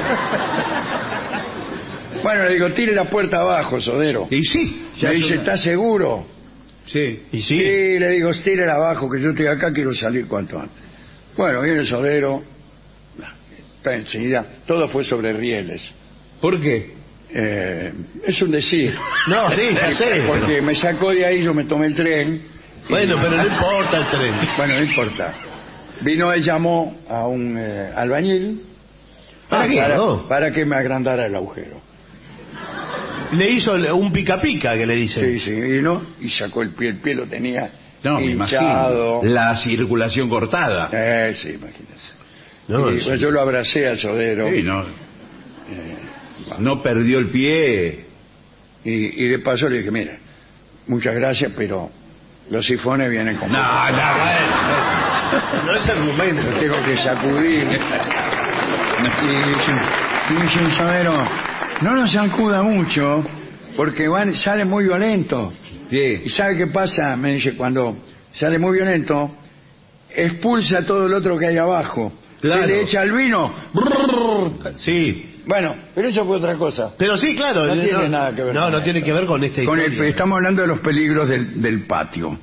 Bueno, le digo, tire la puerta abajo, sodero. Y sí. Me dice, ¿estás seguro? Sí. Y Sí, sí. le digo, tírela abajo, que yo estoy acá, quiero salir cuanto antes. Bueno, viene el sodero, está enseguida, todo fue sobre rieles. ¿Por qué? Es un decir. No, sí, ya sé. Porque me sacó de ahí, yo me tomé el tren. y- Bueno, pero no importa el tren. Bueno, no importa. Vino, él llamó a un albañil ¿Para qué? No. para que me agrandara el agujero. Le hizo un pica pica que le dice. Sí, vino y sacó el pie lo tenía No, me hinchado. imagino. La circulación cortada. Sí, imagínese. No, Y, sí. pues, yo lo abracé al sodero. Sí, no. No perdió el pie. Y de paso le dije, mira, muchas gracias, pero los sifones vienen con... No, No es argumento. Los tengo que sacudir. Y dice el sodero, no nos sacuda mucho, porque sale muy violento. ¿Y Sí. sabe qué pasa? Me dice, cuando sale muy violento, expulsa a todo el otro que hay abajo. Claro. Y le echa el vino. Sí. Bueno, pero eso fue otra cosa. Pero sí, claro. No tiene nada que ver No, con no esto. tiene que ver con esta historia. Estamos hablando de los peligros del patio.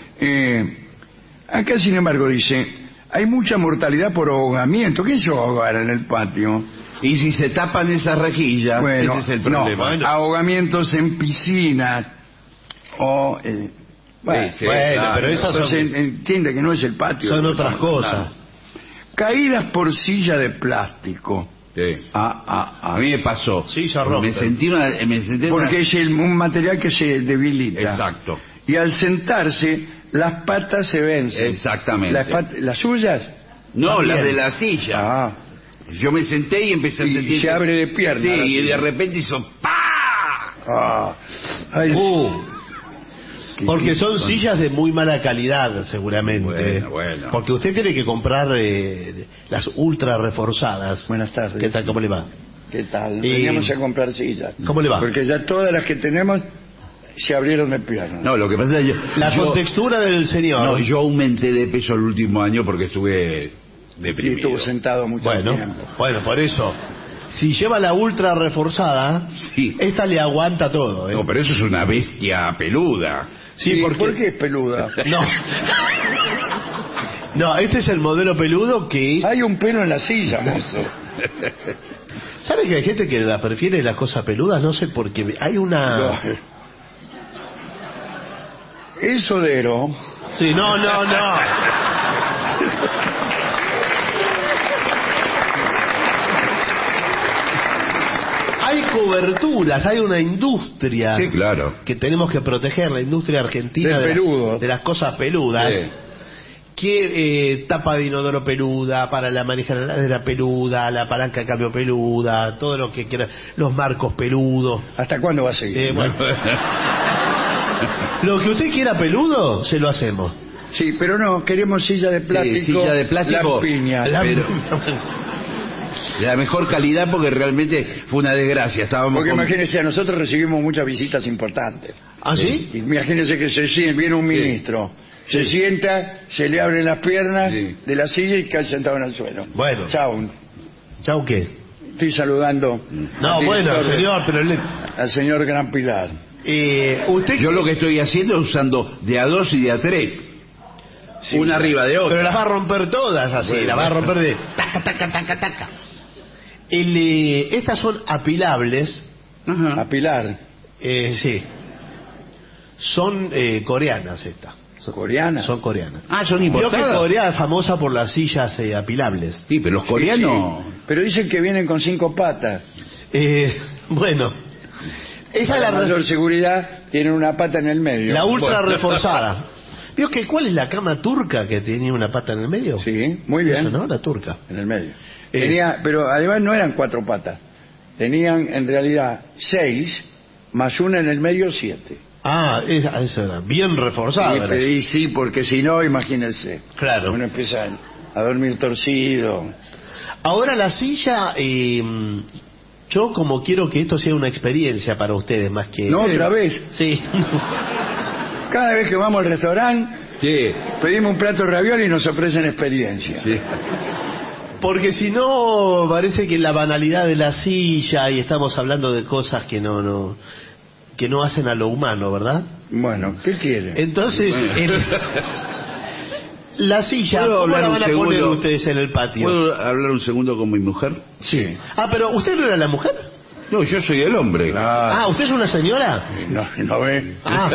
Acá, sin embargo, dice, hay mucha mortalidad por ahogamiento. ¿Quién se va a ahogar en el patio? Y si se tapan esas rejillas, Bueno, ese es el no, problema. ahogamientos en piscinas o... bueno, Sí, Bueno, claro. pero esas son, entonces entiende que no es el patio. son otras cosas. Caídas por silla de plástico. Sí. A mí me pasó. Sí, se rompe. Me sentí Porque es un material que se debilita. Exacto. Y al sentarse, las patas se vencen. Exactamente. ¿Las suyas? No, También. las de la silla. Ah, Yo me senté y empecé a Y sentir... se abre de pierna Sí, la y silla. de repente hizo ¡pah! Ay, Porque son sillas de muy mala calidad, seguramente. Bueno. Porque usted tiene que comprar las ultra reforzadas. Buenas tardes. ¿Qué tal? ¿Cómo le va? ¿Qué tal? Y- Veníamos a comprar sillas. ¿Cómo le va? Porque ya todas las que tenemos se abrieron de pierna. No, lo que pasa es que La contextura del señor. No, yo aumenté de peso el último año porque estuve Y deprimido. estuvo sentado mucho Bueno, tiempo. bueno, por eso. Si lleva la ultra reforzada, Sí. esta le aguanta todo. ¿eh? No, pero eso es una bestia peluda. Sí, ¿Y porque... ¿Por qué es peluda? No. No, este es el modelo peludo que es... Hay un pelo en la silla, mozo. ¿Sabe que hay gente que la prefiere las cosas peludas? No sé por qué. Hay una... El sodero. Sí, no. Hay coberturas, hay una industria Sí, claro. que tenemos que proteger, la industria argentina Del peludo. de las cosas peludas. Sí. Que tapa de inodoro peluda, para la manija de la peluda, la palanca de cambio peluda, todo lo que quiera, los marcos peludos. ¿Hasta cuándo va a seguir? Bueno. Lo que usted quiera peludo, se lo hacemos. Sí, pero no, queremos silla de plástico. silla de plástico. La piña. Pero- De la mejor calidad porque realmente fue una desgracia. Estábamos Porque con- imagínense, a nosotros recibimos muchas visitas importantes. ¿Ah, sí? Imagínense que viene un ministro, se sienta, se le abren las piernas Sí. de la silla y cae sentado en el suelo. Bueno. Chao. ¿Chau qué? Estoy saludando No, al bueno, director señor, pero... al señor Gran Pilar. usted... Yo lo que estoy haciendo es usando de a 2 y de a 3. Sí, una arriba de otra. Pero las va a romper todas así, Bueno. las va a romper de taca, taca, taca, taca. Estas son apilables. Ajá. A Pilar, Sí. Son coreanas estas. coreana. Son coreanas. Ah, son Vio que importadas. Corea es famosa por las sillas apilables. Sí, pero los coreanos... Sí, pero dicen que vienen con 5 patas. Bueno, esa Para es mayor seguridad, tienen una pata en el medio. la ultra Bueno. reforzada. ¿Vio que cuál es la cama turca que tenía una pata en el medio? Sí, muy bien. Eso, ¿no? La turca. En el medio. Pero además no eran 4 patas. Tenían en realidad 6, más una en el medio 7. Ah, eso era. Bien reforzada. era. Y sí, porque si no, imagínense. Claro. Uno empieza a dormir torcido. Ahora la silla, yo como quiero que esto sea una experiencia para ustedes más que... ¿No otra vez? Sí. Cada vez que vamos al restaurante, Sí. pedimos un plato de ravioli y nos ofrecen experiencia. Sí. Porque si no, parece que la banalidad de la silla y estamos hablando de cosas que no hacen a lo humano, ¿verdad? Bueno, ¿qué quiere? Entonces, la silla, ¿Puedo ¿cómo hablar la un van a poner segundo? ustedes en el patio? ¿Puedo hablar un segundo con mi mujer? Sí. Ah, pero ¿usted no era la mujer? No, yo soy el hombre. Ah, ¿usted es una señora? No ve. Ah,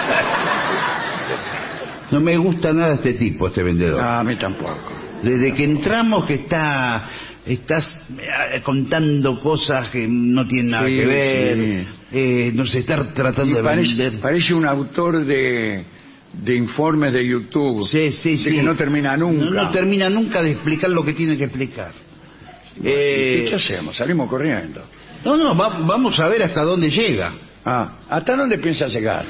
No me gusta nada este tipo, este vendedor. A mí tampoco. Desde que entramos que estás contando cosas que no tienen nada Sí, que ver, no sé, estar tratando Y de vender. parece un autor de informes de YouTube. Sí, sí, De sí. que no termina nunca. No termina nunca de explicar lo que tiene que explicar. ¿Qué hacemos? Salimos corriendo. No, vamos a ver hasta dónde llega. ¿Hasta dónde piensa llegar?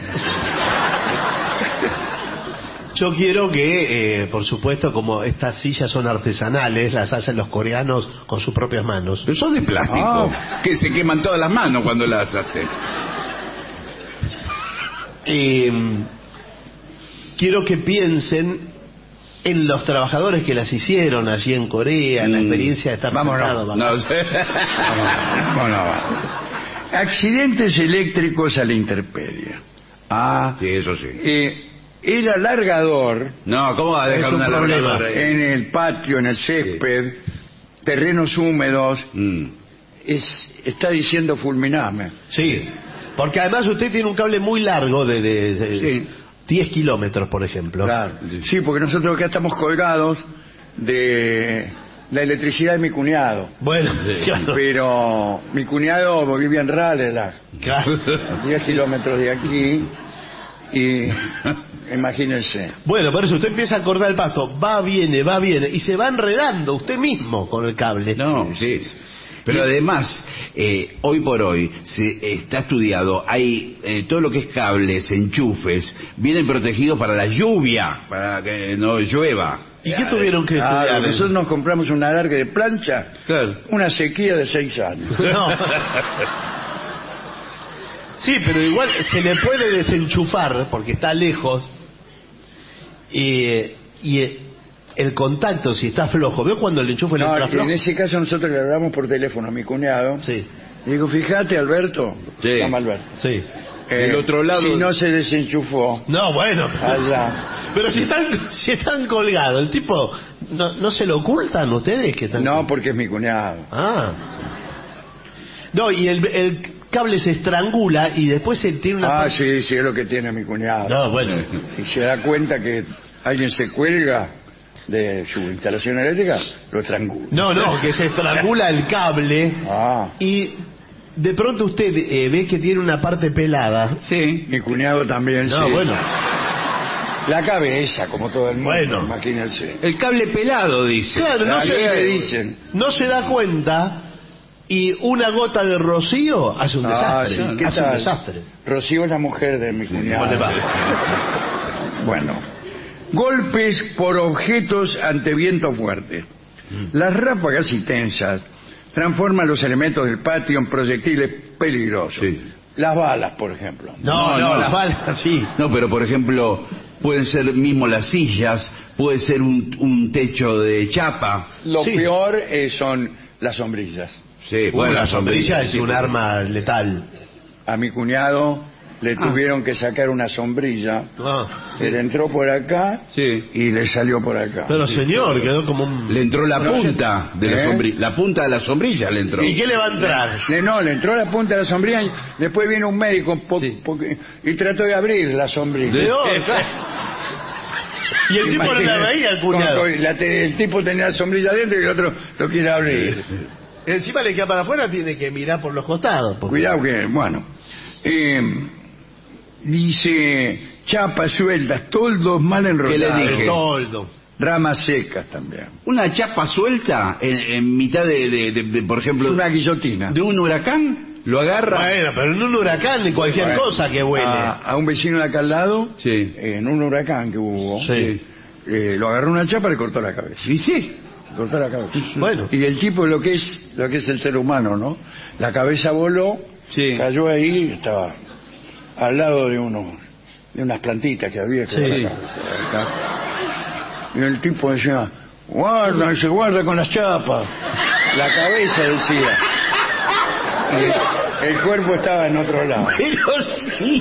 yo quiero que, por supuesto, como estas sillas son artesanales, las hacen los coreanos con sus propias manos. Pero son de plástico, que se queman todas las manos cuando las hacen. Quiero que piensen en los trabajadores que las hicieron allí en Corea, en la experiencia de estar sentado. Vámonos. Accidentes eléctricos a la intemperie. Sí, eso sí. El alargador. No, ¿cómo va a dejar Es un una problema. alargadora ahí? En el patio, en el césped, terrenos húmedos, está diciendo fulminame. Sí, porque además usted tiene un cable muy largo de 10 kilómetros, por ejemplo. Claro. Sí, porque nosotros acá estamos colgados de la electricidad de mi cuñado. Bueno, claro. Pero mi cuñado vivía en Raleigh, Claro. 10 kilómetros de aquí, y imagínense. Bueno, por eso usted empieza a cortar el pasto, va, viene, y se va enredando usted mismo con el cable. No, sí. Pero además, hoy por hoy, está estudiado, hay todo lo que es cables, enchufes, vienen protegidos para la lluvia, para que no llueva. ¿Y qué tuvieron que estudiar? Nosotros nos compramos un alargue de plancha, Claro. una sequía de 6 años. No. Sí, pero igual se le puede desenchufar porque está lejos y el contacto, si está flojo, ¿veo cuando el enchufe le entra flojo? En ese caso nosotros le hablamos por teléfono a mi cuñado. Sí. Y digo, fíjate, Alberto. Sí. Se llama Alberto. Sí. Del otro lado. Y no se desenchufó. No, bueno. Allá. Pero si están colgados, el tipo, ¿no se lo ocultan ustedes? Que están... No, porque es mi cuñado. Ah. No, y el cable se estrangula y después se tiene una... Sí, es lo que tiene mi cuñado. No, bueno. Y se da cuenta que alguien se cuelga de su instalación eléctrica, lo estrangula. No, que se estrangula el cable y de pronto usted ve que tiene una parte pelada. Sí. Mi cuñado también, No, sí. bueno. La cabeza, como todo el mundo, Bueno. imagínense. El cable pelado, dice. Claro, ¿Qué le dicen? no se da cuenta y una gota de rocío hace un desastre. Sí, ¿qué hace un tal? desastre. Rocío es la mujer de mi cuñado. ¿Cómo le va? Bueno, golpes por objetos ante viento fuerte. Las ráfagas intensas transforman los elementos del patio en proyectiles peligrosos. Sí. Las balas, por ejemplo. No, las balas, sí. No, pero por ejemplo, pueden ser mismo las sillas, puede ser un techo de chapa. Lo Sí. peor son las sombrillas. Sí, Bueno, la las sombrilla sombrillas, es sí. un arma letal. A mi cuñado le tuvieron que sacar una sombrilla. Él entró por acá y le salió por acá. Pero señor, quedó como un... Le entró la punta de la sombrilla. La punta de la sombrilla le entró. ¿Y qué le va a entrar? Le entró la punta de la sombrilla y después vino un médico y trató de abrir la sombrilla. Y el tipo no la veía, el cuñado. El tipo tenía la sombrilla adentro y el otro lo quiere abrir. Encima le queda para afuera, tiene que mirar por los costados. Cuidado que, bueno. Dice, chapas sueltas, toldos mal enrollados. ¿Qué le dije? Toldo. Ramas secas también. Una chapa suelta en mitad de, por ejemplo... Una guillotina. De un huracán, lo agarra... Bueno, pero en un huracán, en cualquier cosa que huele. A un vecino de acá al lado, en un huracán que hubo, lo agarró una chapa y le cortó la cabeza. ¿Y sí? Cortó la cabeza. Bueno. Y el tipo, lo que es el ser humano, ¿no? La cabeza voló, cayó ahí, estaba al lado de unas plantitas que había. Y el tipo decía, guarda, se guarda con las chapas. La cabeza decía. Y el cuerpo estaba en otro lado. Pero sí.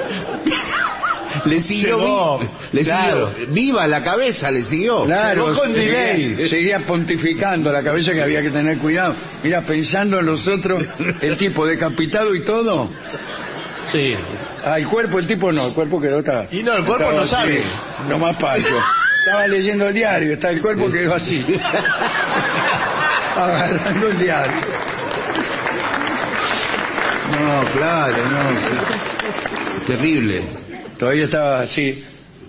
Le siguió, claro. Viva la cabeza, le siguió. Claro, seguía pontificando la cabeza, que había que tener cuidado. Mira, pensando en los otros, el tipo decapitado y todo. Sí. El cuerpo, el tipo no, el cuerpo quedó... Y no, el cuerpo no sabe. No más paso. Estaba leyendo el diario, el cuerpo quedó así. Agarrando el diario. No, claro, no. Terrible. Todavía estaba así.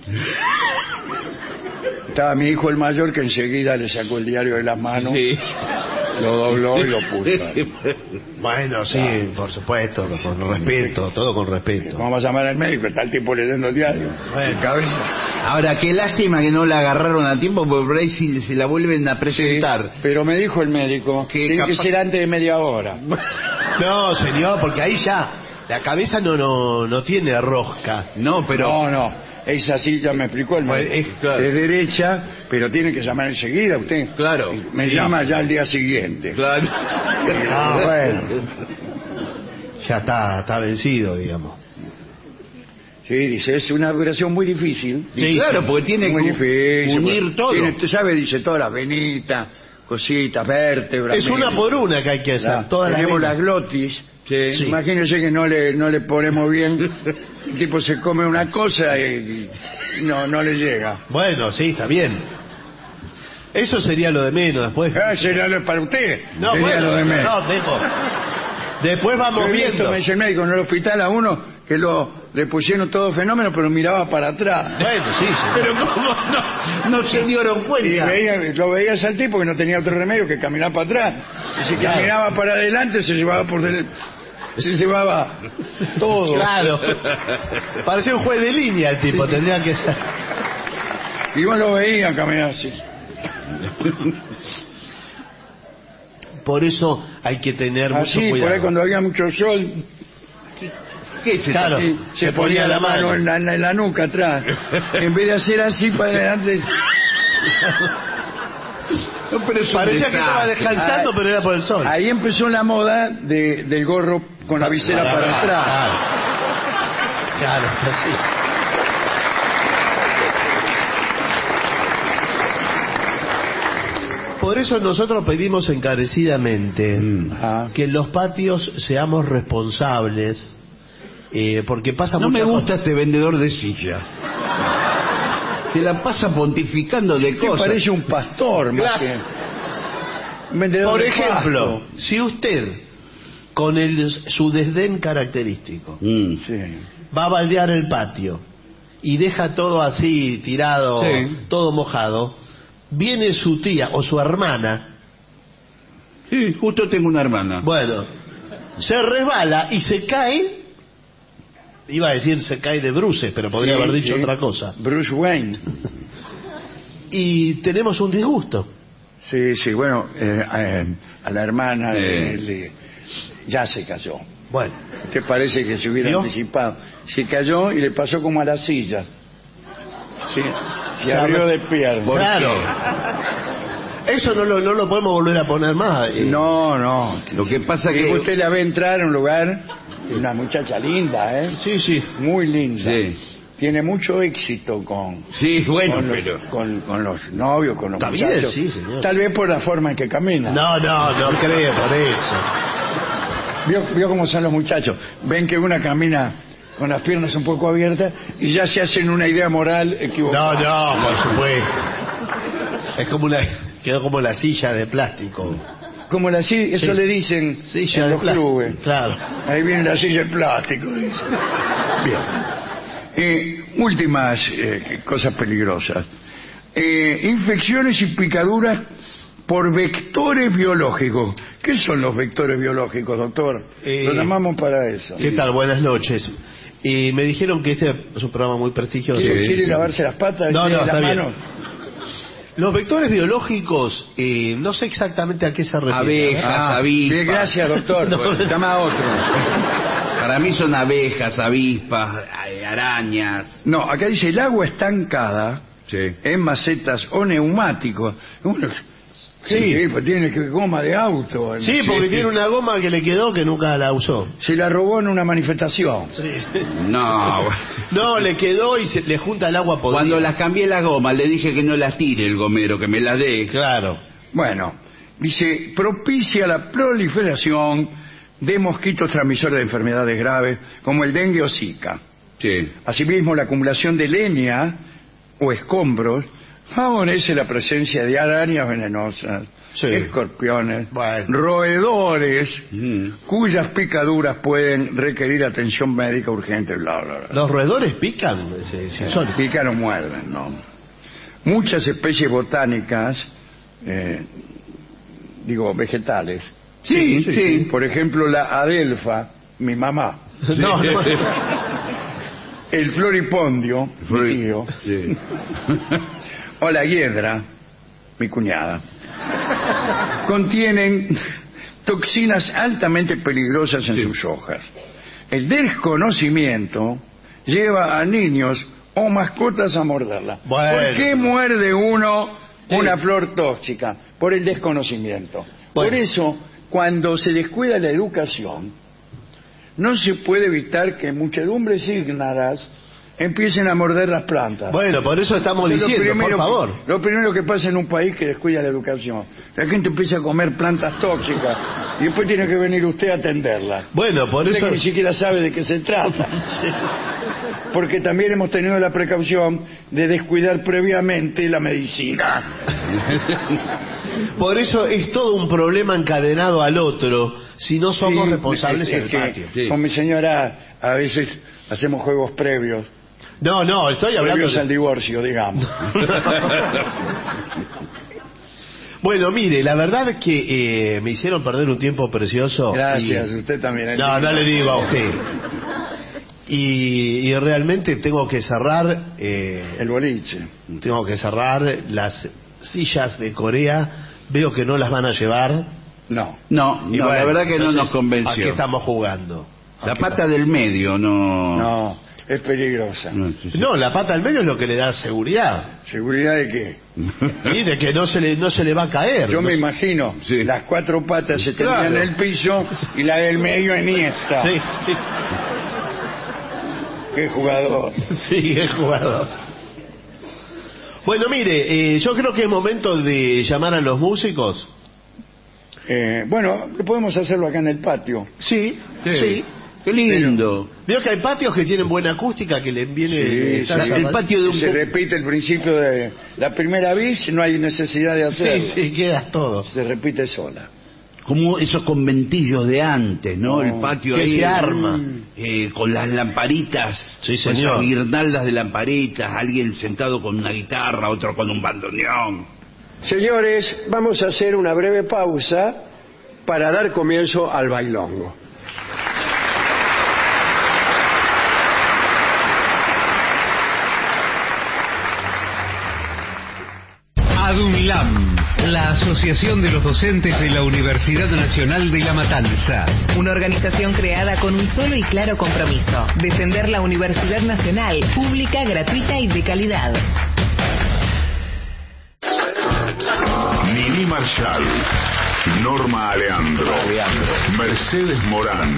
Estaba mi hijo el mayor, que enseguida le sacó el diario de las manos, lo dobló y lo puso. Bueno, sí, por supuesto, con respeto, todo con respeto. Vamos a llamar al médico, está el tipo leyendo el diario. En cabeza. Ahora, qué lástima que no la agarraron a tiempo, porque por ahí si la vuelven a presentar. Pero me dijo el médico que tiene que ser antes de media hora. No, señor, porque ahí ya la cabeza no tiene rosca. No, pero... No. Es así, ya me explicó el médico. Es derecha, pero tiene que llamar enseguida usted. Claro. Me llama ya al día siguiente. Claro. Bueno. Ya está vencido, digamos. Sí, dice, es una operación muy difícil. Sí, claro, porque tiene que unir todo. Usted sabe, dice, todas las venitas, cositas, vértebras. Es una por una que hay que hacer. Tenemos las glotis. Sí. Imagínese que no le ponemos bien. El tipo se come una cosa y no le llega. Bueno, sí, está bien. Eso sería lo de menos después. Sería para usted. No, sería bueno, lo de menos. No, después vamos viendo. Me dice el médico en el hospital a uno que le pusieron todo fenómeno, pero miraba para atrás. Bueno, sí. Pero ¿cómo no se dieron cuenta? Y lo veías al tipo que no tenía otro remedio que caminar para atrás. Y si caminaba para adelante, se llevaba por delante. Se llevaba todo. Claro. Parecía un juez de línea el tipo, tendría que ser. Y vos lo veías caminar así. Por eso hay que tener mucho cuidado. Por ahí cuando había mucho sol, se ponía la mano en la nuca atrás. En vez de hacer así para adelante. No, pero parecía que estaba descansando, pero era por el sol. Ahí empezó la moda del gorro con la visera para atrás. Claro, es así. Por eso nosotros pedimos encarecidamente que en los patios seamos responsables, porque pasa mucho. No me gusta este vendedor de silla. Se la pasa pontificando de cosas. Parece un pastor, más que un vendedor. Por de ejemplo, si usted, con su desdén característico, va a baldear el patio y deja todo así tirado, todo mojado, viene su tía o su hermana. Sí, justo tengo una hermana. Bueno, se resbala y se cae. Iba a decir se cae de bruces, pero podría haber dicho otra cosa. Bruce Wayne. Y tenemos un disgusto. Sí, bueno, a la hermana ya se cayó. Bueno. ¿Qué parece que se hubiera anticipado? Se cayó y le pasó como a la silla. Sí, se abrió de pierna. Claro. Eso no lo podemos volver a poner más. No. Lo que pasa Que que... usted la ve entrar a un lugar, una muchacha linda, ¿eh? Sí. Muy linda. Sí. Tiene mucho éxito con... Sí, bueno, con los, pero... con los novios, con los Está bien, muchachos. sí, señor. Tal vez por la forma en que camina. No creo por eso. ¿Vio cómo son los muchachos? Ven que una camina con las piernas un poco abiertas y ya se hacen una idea moral equivocada. No, por supuesto. Es como quedó como la silla de plástico. Como la silla, eso Sí. le dicen Silla en de los plástico. clubes. Claro. Ahí viene la silla de plástico, dice. Bien. Últimas cosas peligrosas. Infecciones y picaduras por vectores biológicos. ¿Qué son los vectores biológicos, doctor? Lo llamamos para eso. ¿Qué tal? Buenas noches. Me dijeron que este es un programa muy prestigioso. ¿Quiere lavarse las patas? No, ¿Tiene está las bien. manos? Los vectores biológicos, no sé exactamente a qué se refieren. Abejas, avispas. Bien, gracias, doctor. No. Llama a otro. Para mí son abejas, avispas, arañas. No, acá dice el agua estancada Sí. en macetas o neumáticos. Sí, pues tiene que goma de auto. Sí, porque tiene una goma que le quedó que nunca la usó. Se la robó en una manifestación. No. No, le quedó y le junta el agua podrida. Cuando las cambié la goma, le dije que no las tire el gomero, que me las dé. Claro. Bueno, dice, propicia la proliferación de mosquitos transmisores de enfermedades graves como el dengue o Zika. Sí. Asimismo, la acumulación de leña o escombros favorece la presencia de arañas venenosas, Sí. escorpiones, Bueno. roedores, Mm. cuyas picaduras pueden requerir atención médica urgente. Bla, bla, bla. ¿Los roedores pican? Pican o muerden, ¿no? Muchas especies botánicas, vegetales. Sí. Por ejemplo, la adelfa, mi mamá. No. El floripondio, mi tío. Sí. O la hiedra, mi cuñada. Contienen toxinas altamente peligrosas en sus hojas. El desconocimiento lleva a niños o mascotas a morderla. Bueno. ¿Por qué muerde uno una flor tóxica? Por el desconocimiento. Bueno. Por eso, cuando se descuida la educación, no se puede evitar que muchedumbres ígnaras empiecen a morder las plantas. Bueno, por eso estamos Es diciendo, por favor. Lo primero que pasa en un país que descuida la educación. La gente empieza a comer plantas tóxicas y después tiene que venir usted a atenderla. Bueno, por Usted eso... que ni siquiera sabe de qué se trata. Porque también hemos tenido la precaución de descuidar previamente la medicina. Por eso es todo un problema encadenado al otro si no somos Sí, responsables en el que patio. Sí. Con mi señora a veces hacemos juegos previos. No, estoy hablando Previos al divorcio, digamos. Bueno, mire, la verdad es que me hicieron perder un tiempo precioso. Gracias, y- usted también. No le digo a usted. Y realmente tengo que cerrar... El boliche. Tengo que cerrar las sillas de Corea. Veo que no las van a llevar. No. No, Y la bueno, verdad que no entonces, nos convenció. ¿A qué estamos jugando? La pata del medio, no. No, es peligrosa. No, la pata al medio es lo que le da seguridad. ¿Seguridad de qué? Y de que no se le va a caer. Yo No me se- imagino, Sí. las cuatro patas se tendrían Claro. en el piso y la del medio en esta. Sí, Qué jugador. sí, es jugador. Bueno, mire, yo creo que es momento de llamar a los músicos. Bueno, podemos hacerlo acá en el patio. Sí, sí. Qué lindo. Veo que hay patios que tienen buena acústica, que les viene... Sí, está sí. El patio de un... Se repite el principio de la primera bis, no hay necesidad de hacerlo. Sí, queda todo. Se repite sola. Como esos conventillos de antes, ¿no? No. El patio Que ahí. se arma. Con las lamparitas. Sí, con señor. esas guirnaldas de lamparitas. Alguien sentado con una guitarra, otro con un bandoneón. Señores, vamos a hacer una breve pausa para dar comienzo al bailongo. ADUNLAM, la Asociación de los Docentes de la Universidad Nacional de La Matanza. Una organización creada con un solo y claro compromiso: defender la Universidad Nacional, pública, gratuita y de calidad. Marshall, Norma Aleandro, Mercedes Morán.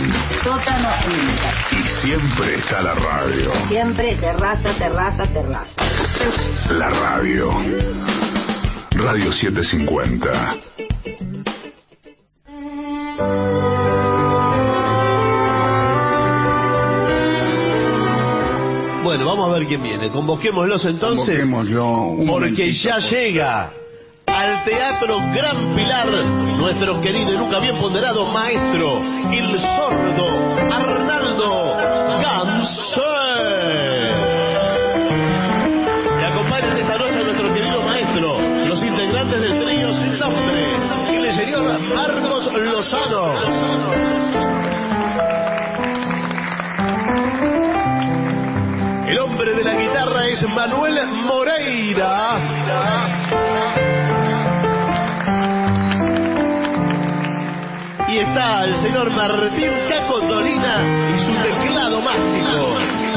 Y siempre está la radio. Siempre terraza, terraza, terraza. La radio. Radio 750. Bueno, vamos a ver quién viene. Convoquémoslos entonces. Porque ya llega al Teatro Gran Pilar nuestro querido y nunca bien ponderado maestro, el sordo Arnaldo Ganser. Y acompañan esta noche a nuestro querido maestro, los integrantes del trío Sin Nombre, el señor Marcos Lozano. El hombre de la guitarra es Manuel Moreira. Y está el señor Martín Cacotolina y su teclado mágico.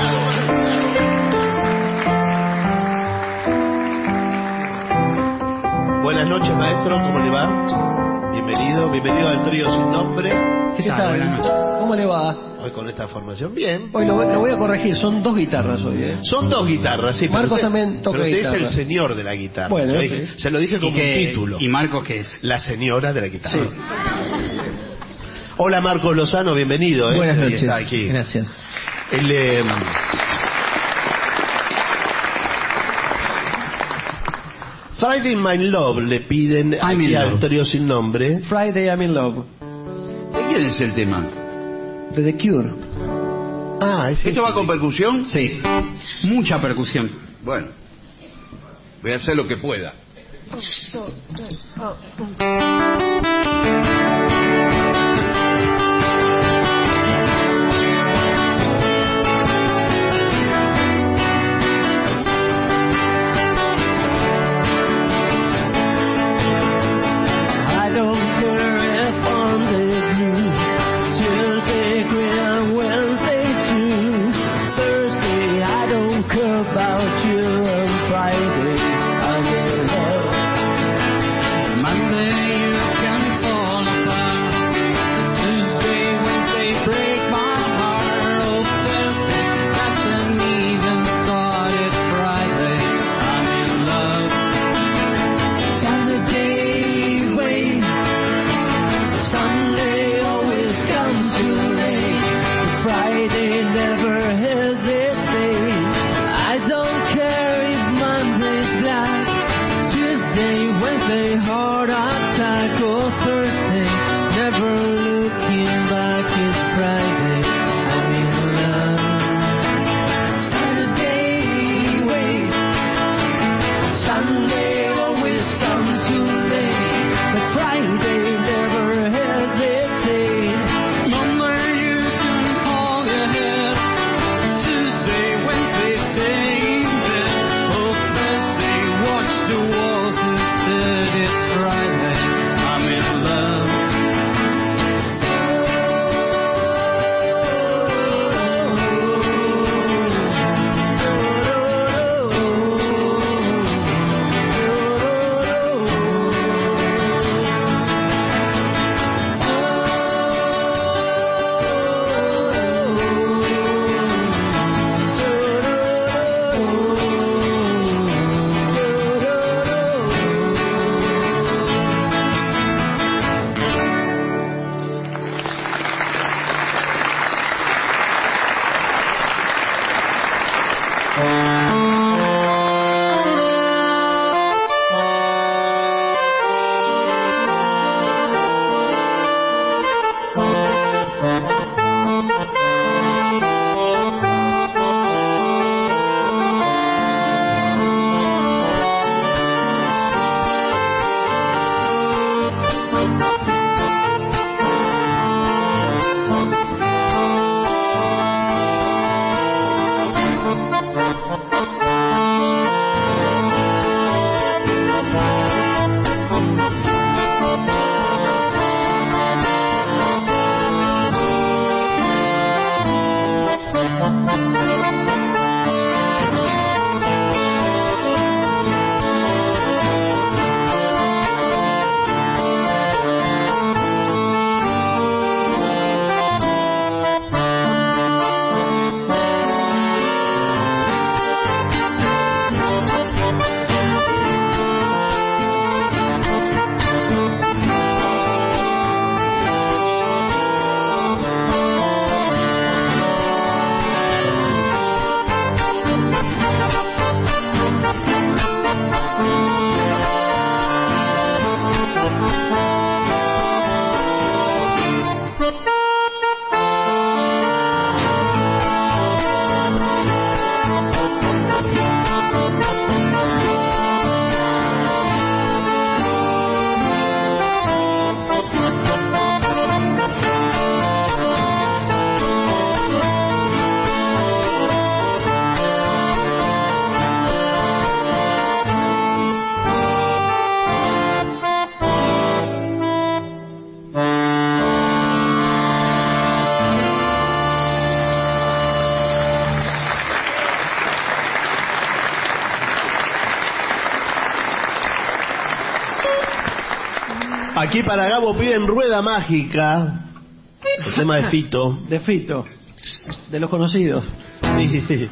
Buenas noches, maestro, ¿cómo le va? Bienvenido al trío Sin Nombre. ¿Qué tal? Buenas noches. ¿Cómo le va? Hoy con esta formación, bien. Hoy lo voy a corregir, son dos guitarras hoy, ¿eh? Son dos guitarras, sí. Marcos también toca pero usted guitarra. es el señor de la guitarra. Bueno, sí. Se lo dije como un título. ¿Y Marcos qué es? La señora de la guitarra. Sí. Hola, Marcos Lozano, bienvenido. Buenas noches. Está aquí. Gracias. Friday in My Love le piden aquí al trío Sin Nombre. Friday I'm in Love. ¿De quién es el tema? De The Cure. ¿Esto va con percusión? Sí, mucha percusión. Bueno, voy a hacer lo que pueda. Aquí para Gabo piden Rueda Mágica. El tema de Fito. De Fito. De los conocidos. Sí.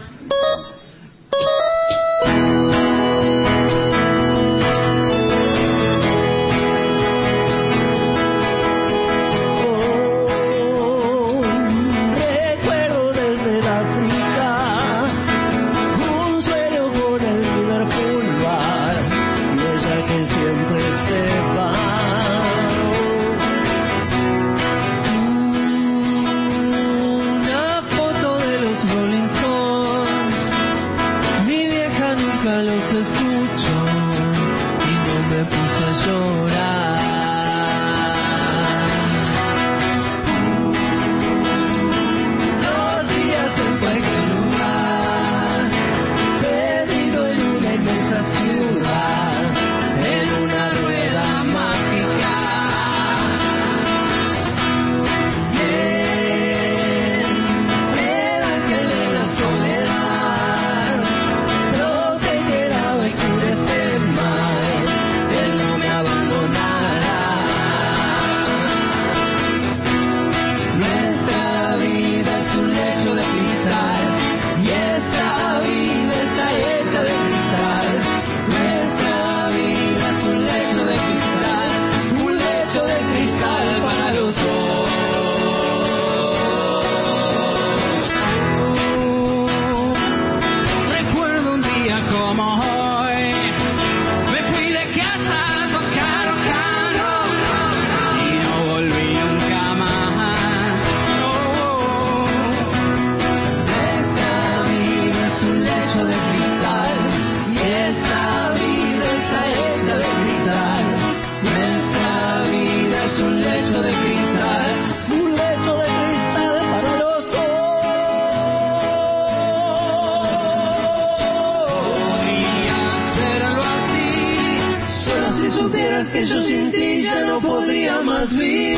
Que yo sin ti ya no podría más vivir.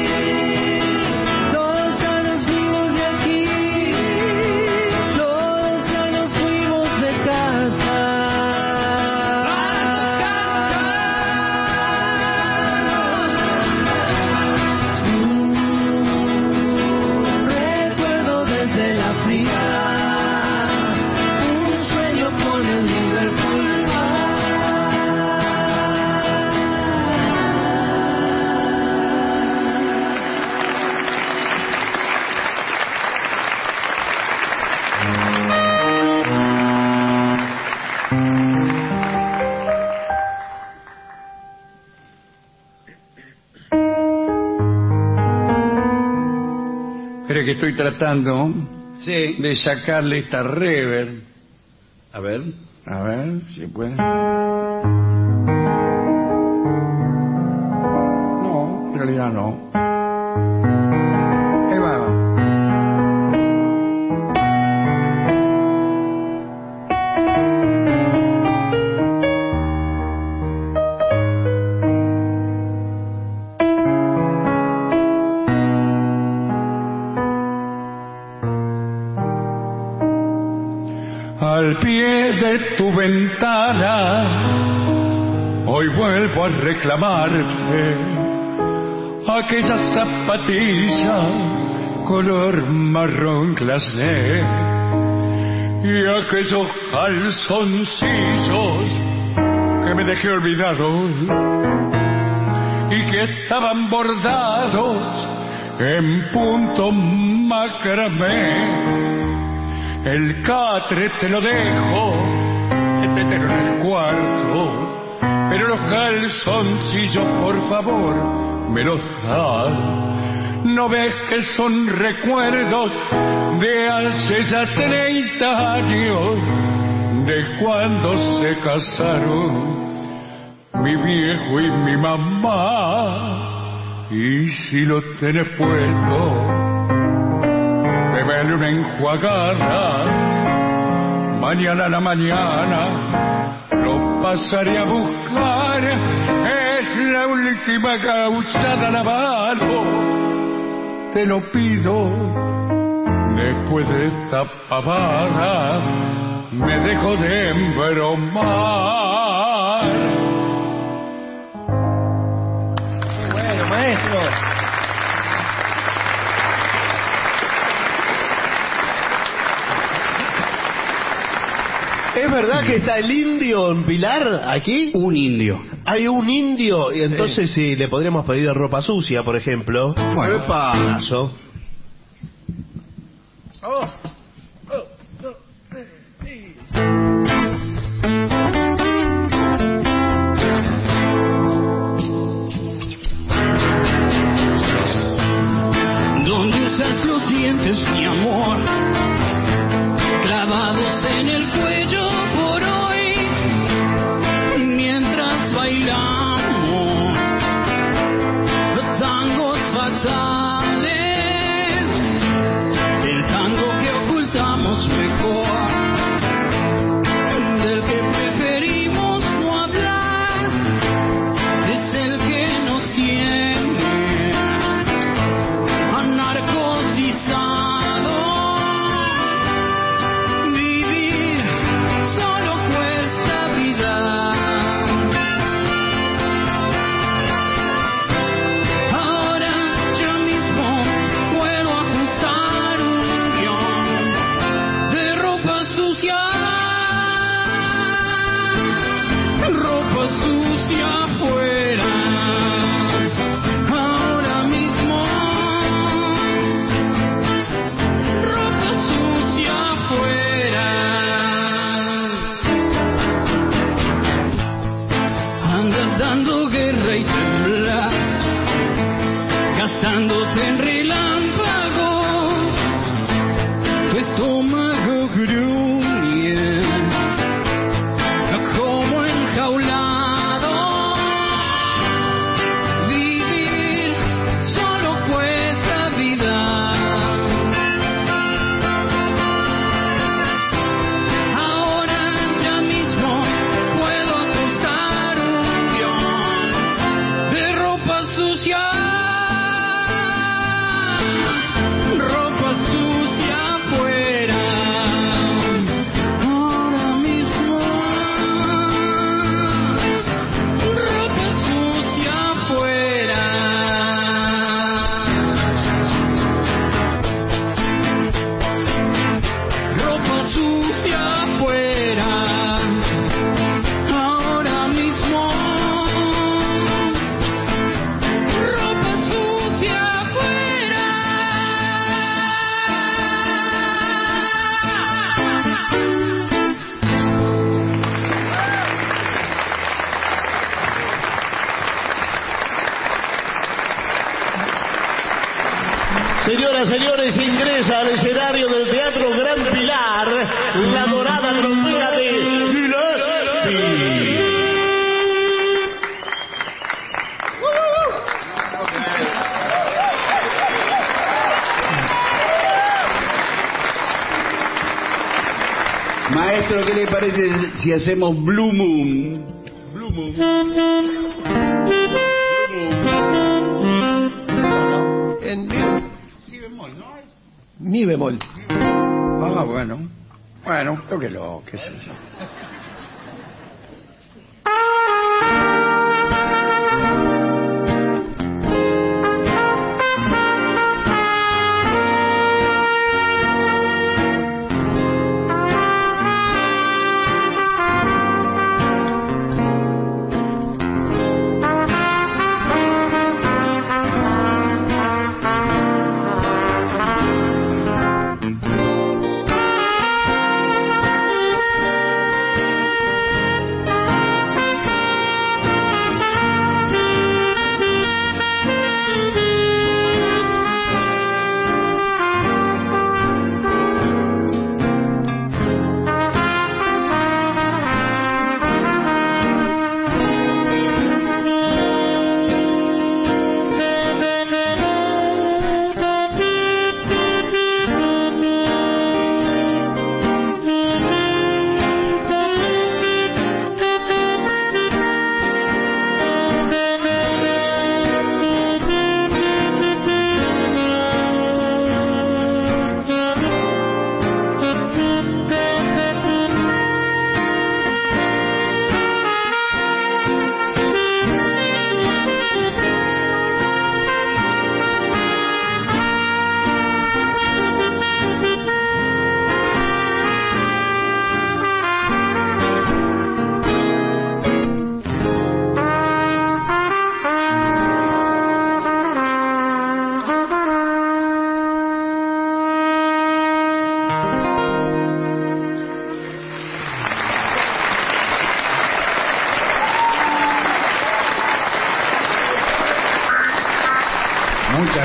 Todos ya nos fuimos de aquí, todos ya nos fuimos de casa. Recuerdo desde la fría un sueño con el Liverpool. Pero que estoy tratando de sacarle esta reverb. A ver si puede. No, en realidad no. Ahí va. Al pie de tu ventana, hoy vuelvo a reclamarte aquella zapatilla color marrón glacé y aquellos calzoncillos que me dejé olvidados y que estaban bordados en punto macramé. El catre te lo dejo, métetelo en el cuarto, pero los calzoncillos por favor me los das. ¿No ves que son recuerdos de hace ya 30 años, de cuando se casaron mi viejo y mi mamá? Y si lo tenés puesto, dale una enjuagada, mañana a la mañana lo pasaré a buscar, es la última gauchada a la mano, te lo pido, después de esta pavada, me dejo de embromar. Bueno, maestro. ¿Es verdad que está el indio en Pilar aquí? Un indio. Hay un indio, y entonces sí, le podríamos pedir ropa sucia, por ejemplo. Bueno. ¡Epa! Donde usas los dientes, mi amor, clavados en el cuello por hoy, mientras bailamos los tangos fatales, el tango que ocultamos mejor, del que preferimos no hablar, es el que nos tiene narcotizado. Vivir solo cuesta vida. Ahora yo mismo puedo ajustar un guión de ropa sucia afuera. Ahora mismo ropa sucia afuera. Andas dando guerra y temblas, gastándote en relámpagos, tu estómago gruñe como enjaulado. Vivir solo cuesta vida. Ahora ya mismo puedo apostar un guión de ropa sucia afuera. Ahora mismo ropa sucia afuera. Ropa sucia afuera. Ahora mismo ropa sucia afuera. Señoras, señores, ingresa al escenario del Teatro Gran Pilar la dorada trompeta de Gillespie. Maestro, ¿qué le parece si hacemos Blue Moon? Blue Moon. En Mi bemol. Ah, bueno. Bueno, tóquelo, qué sé yo.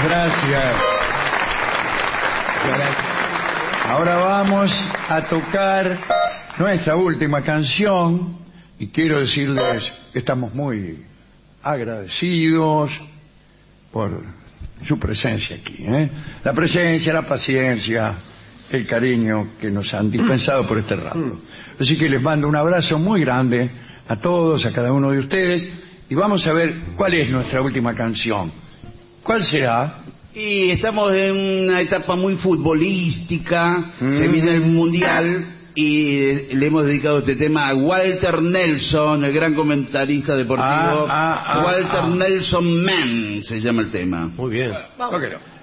Gracias. Ahora vamos a tocar nuestra última canción y quiero decirles que estamos muy agradecidos por su presencia aquí, ¿eh? La presencia, la paciencia, el cariño que nos han dispensado por este rato. Así que les mando un abrazo muy grande a todos, a cada uno de ustedes, y vamos a ver cuál es nuestra última canción. ¿Cuál será? Y estamos en una etapa muy futbolística, se viene el Mundial y le hemos dedicado este tema a Walter Nelson, el gran comentarista deportivo. Walter Nelson Man se llama el tema. Muy bien. Vamos.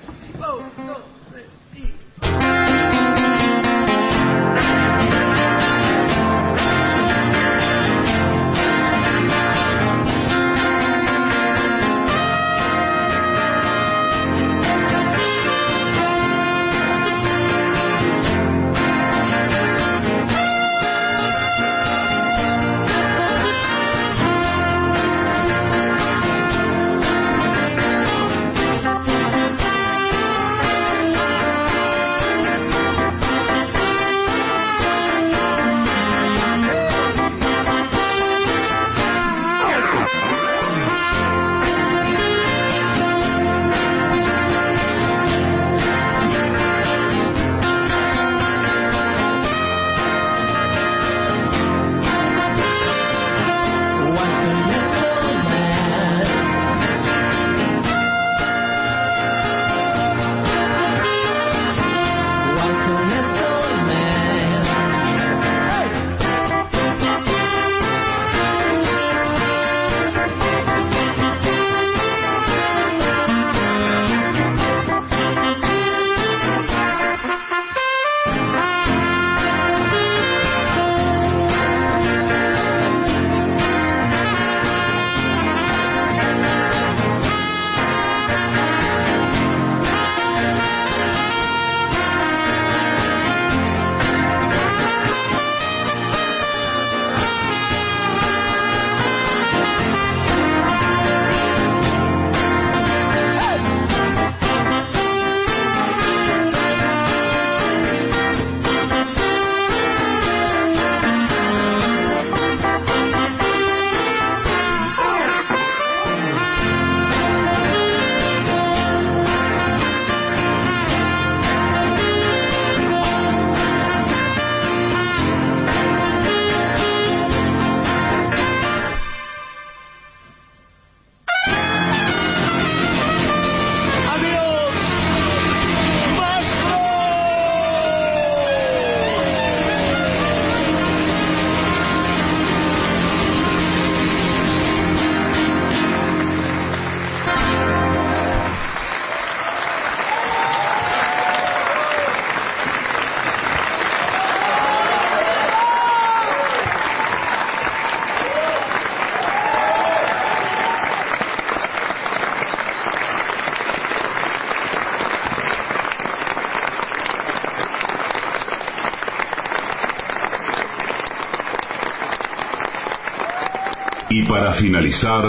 Y para finalizar,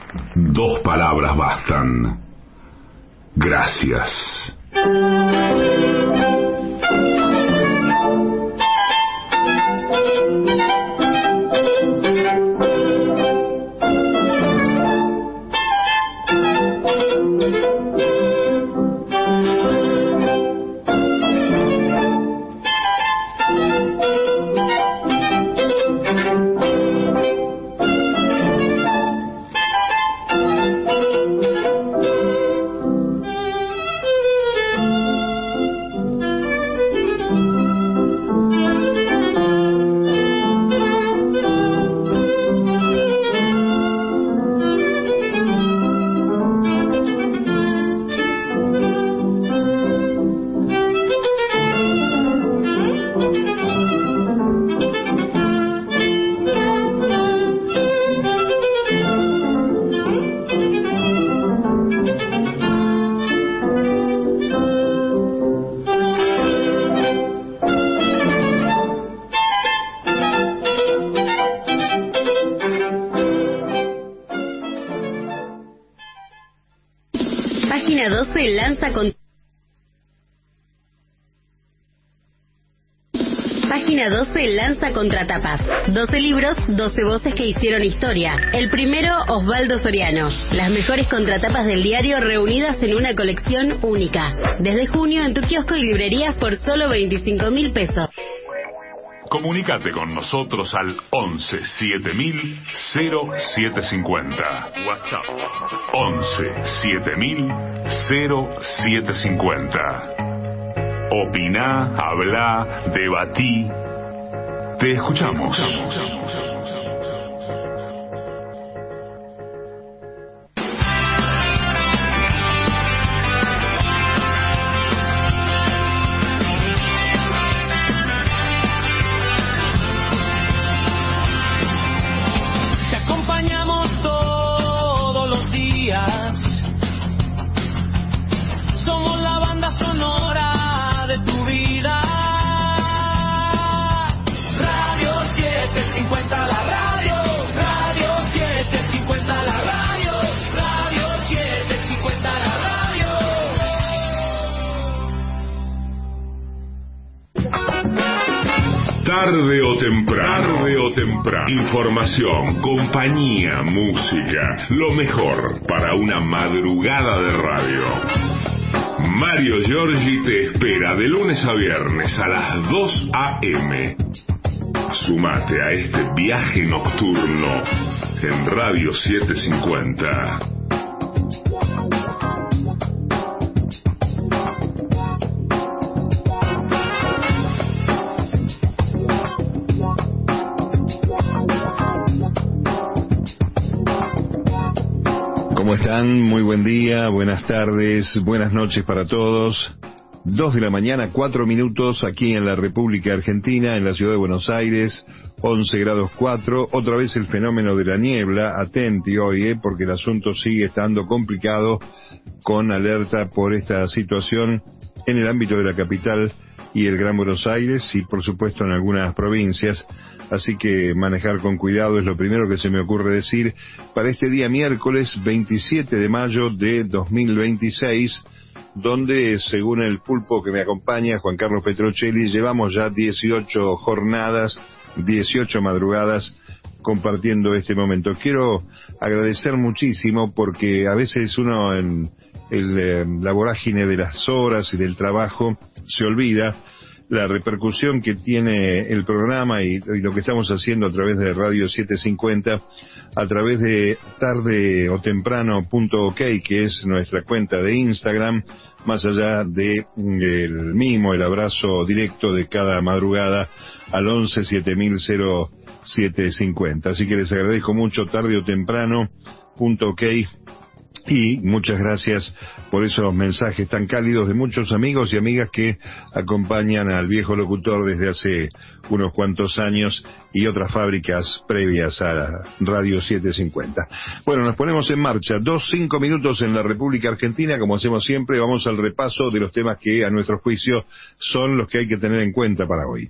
2 palabras bastan. Gracias. Página 12 lanza con... Página 12 lanza Contratapas. 12 libros, 12 voces que hicieron historia. El primero, Osvaldo Soriano. Las mejores contratapas del diario reunidas en una colección única. Desde junio en tu kiosco y librerías por solo 25.000 pesos. Comunícate con nosotros al 11 7000 0750. WhatsApp 11 7000 0750. Opiná, hablá, debatí. Te escuchamos. Te acompañamos todos los días. Somos la banda sonora de tu vida. Radio 750 la radio. Radio 750 la radio. Radio 750 la radio. Tarde o temprano. Información, compañía, música. Lo mejor para una madrugada de radio. Mario Giorgi te espera de lunes a viernes a las 2 a.m. Sumate a este viaje nocturno en Radio 750. ¿Cómo están? Muy buen día, buenas tardes, buenas noches para todos. 2 de la mañana, 4 minutos aquí en la República Argentina, en la ciudad de Buenos Aires, 11 grados 4. Otra vez el fenómeno de la niebla, atenti hoy, porque el asunto sigue estando complicado, con alerta por esta situación en el ámbito de la capital y el Gran Buenos Aires y por supuesto en algunas provincias. Así que manejar con cuidado es lo primero que se me ocurre decir para este día miércoles 27 de mayo de 2026, donde según el pulpo que me acompaña, Juan Carlos Petrocelli, llevamos ya 18 jornadas, 18 madrugadas compartiendo este momento. Quiero agradecer muchísimo porque a veces uno en la vorágine de las horas y del trabajo se olvida la repercusión que tiene el programa y lo que estamos haciendo a través de Radio 750, a través de tardeotemprano.ok, que es nuestra cuenta de Instagram, más allá de el mimo, el abrazo directo de cada madrugada al 11 7000 0750. Así que les agradezco mucho, tardeotemprano.ok. Y muchas gracias por esos mensajes tan cálidos de muchos amigos y amigas que acompañan al viejo locutor desde hace unos cuantos años y otras fábricas previas a Radio 750. Bueno, nos ponemos en marcha. 5 minutos en la República Argentina. Como hacemos siempre, vamos al repaso de los temas que a nuestro juicio son los que hay que tener en cuenta para hoy.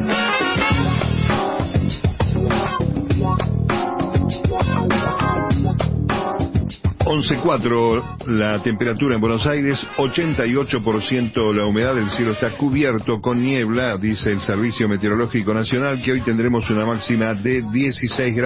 11.4 la temperatura en Buenos Aires, 88% la humedad, el cielo está cubierto con niebla, dice el Servicio Meteorológico Nacional, que hoy tendremos una máxima de 16 grados.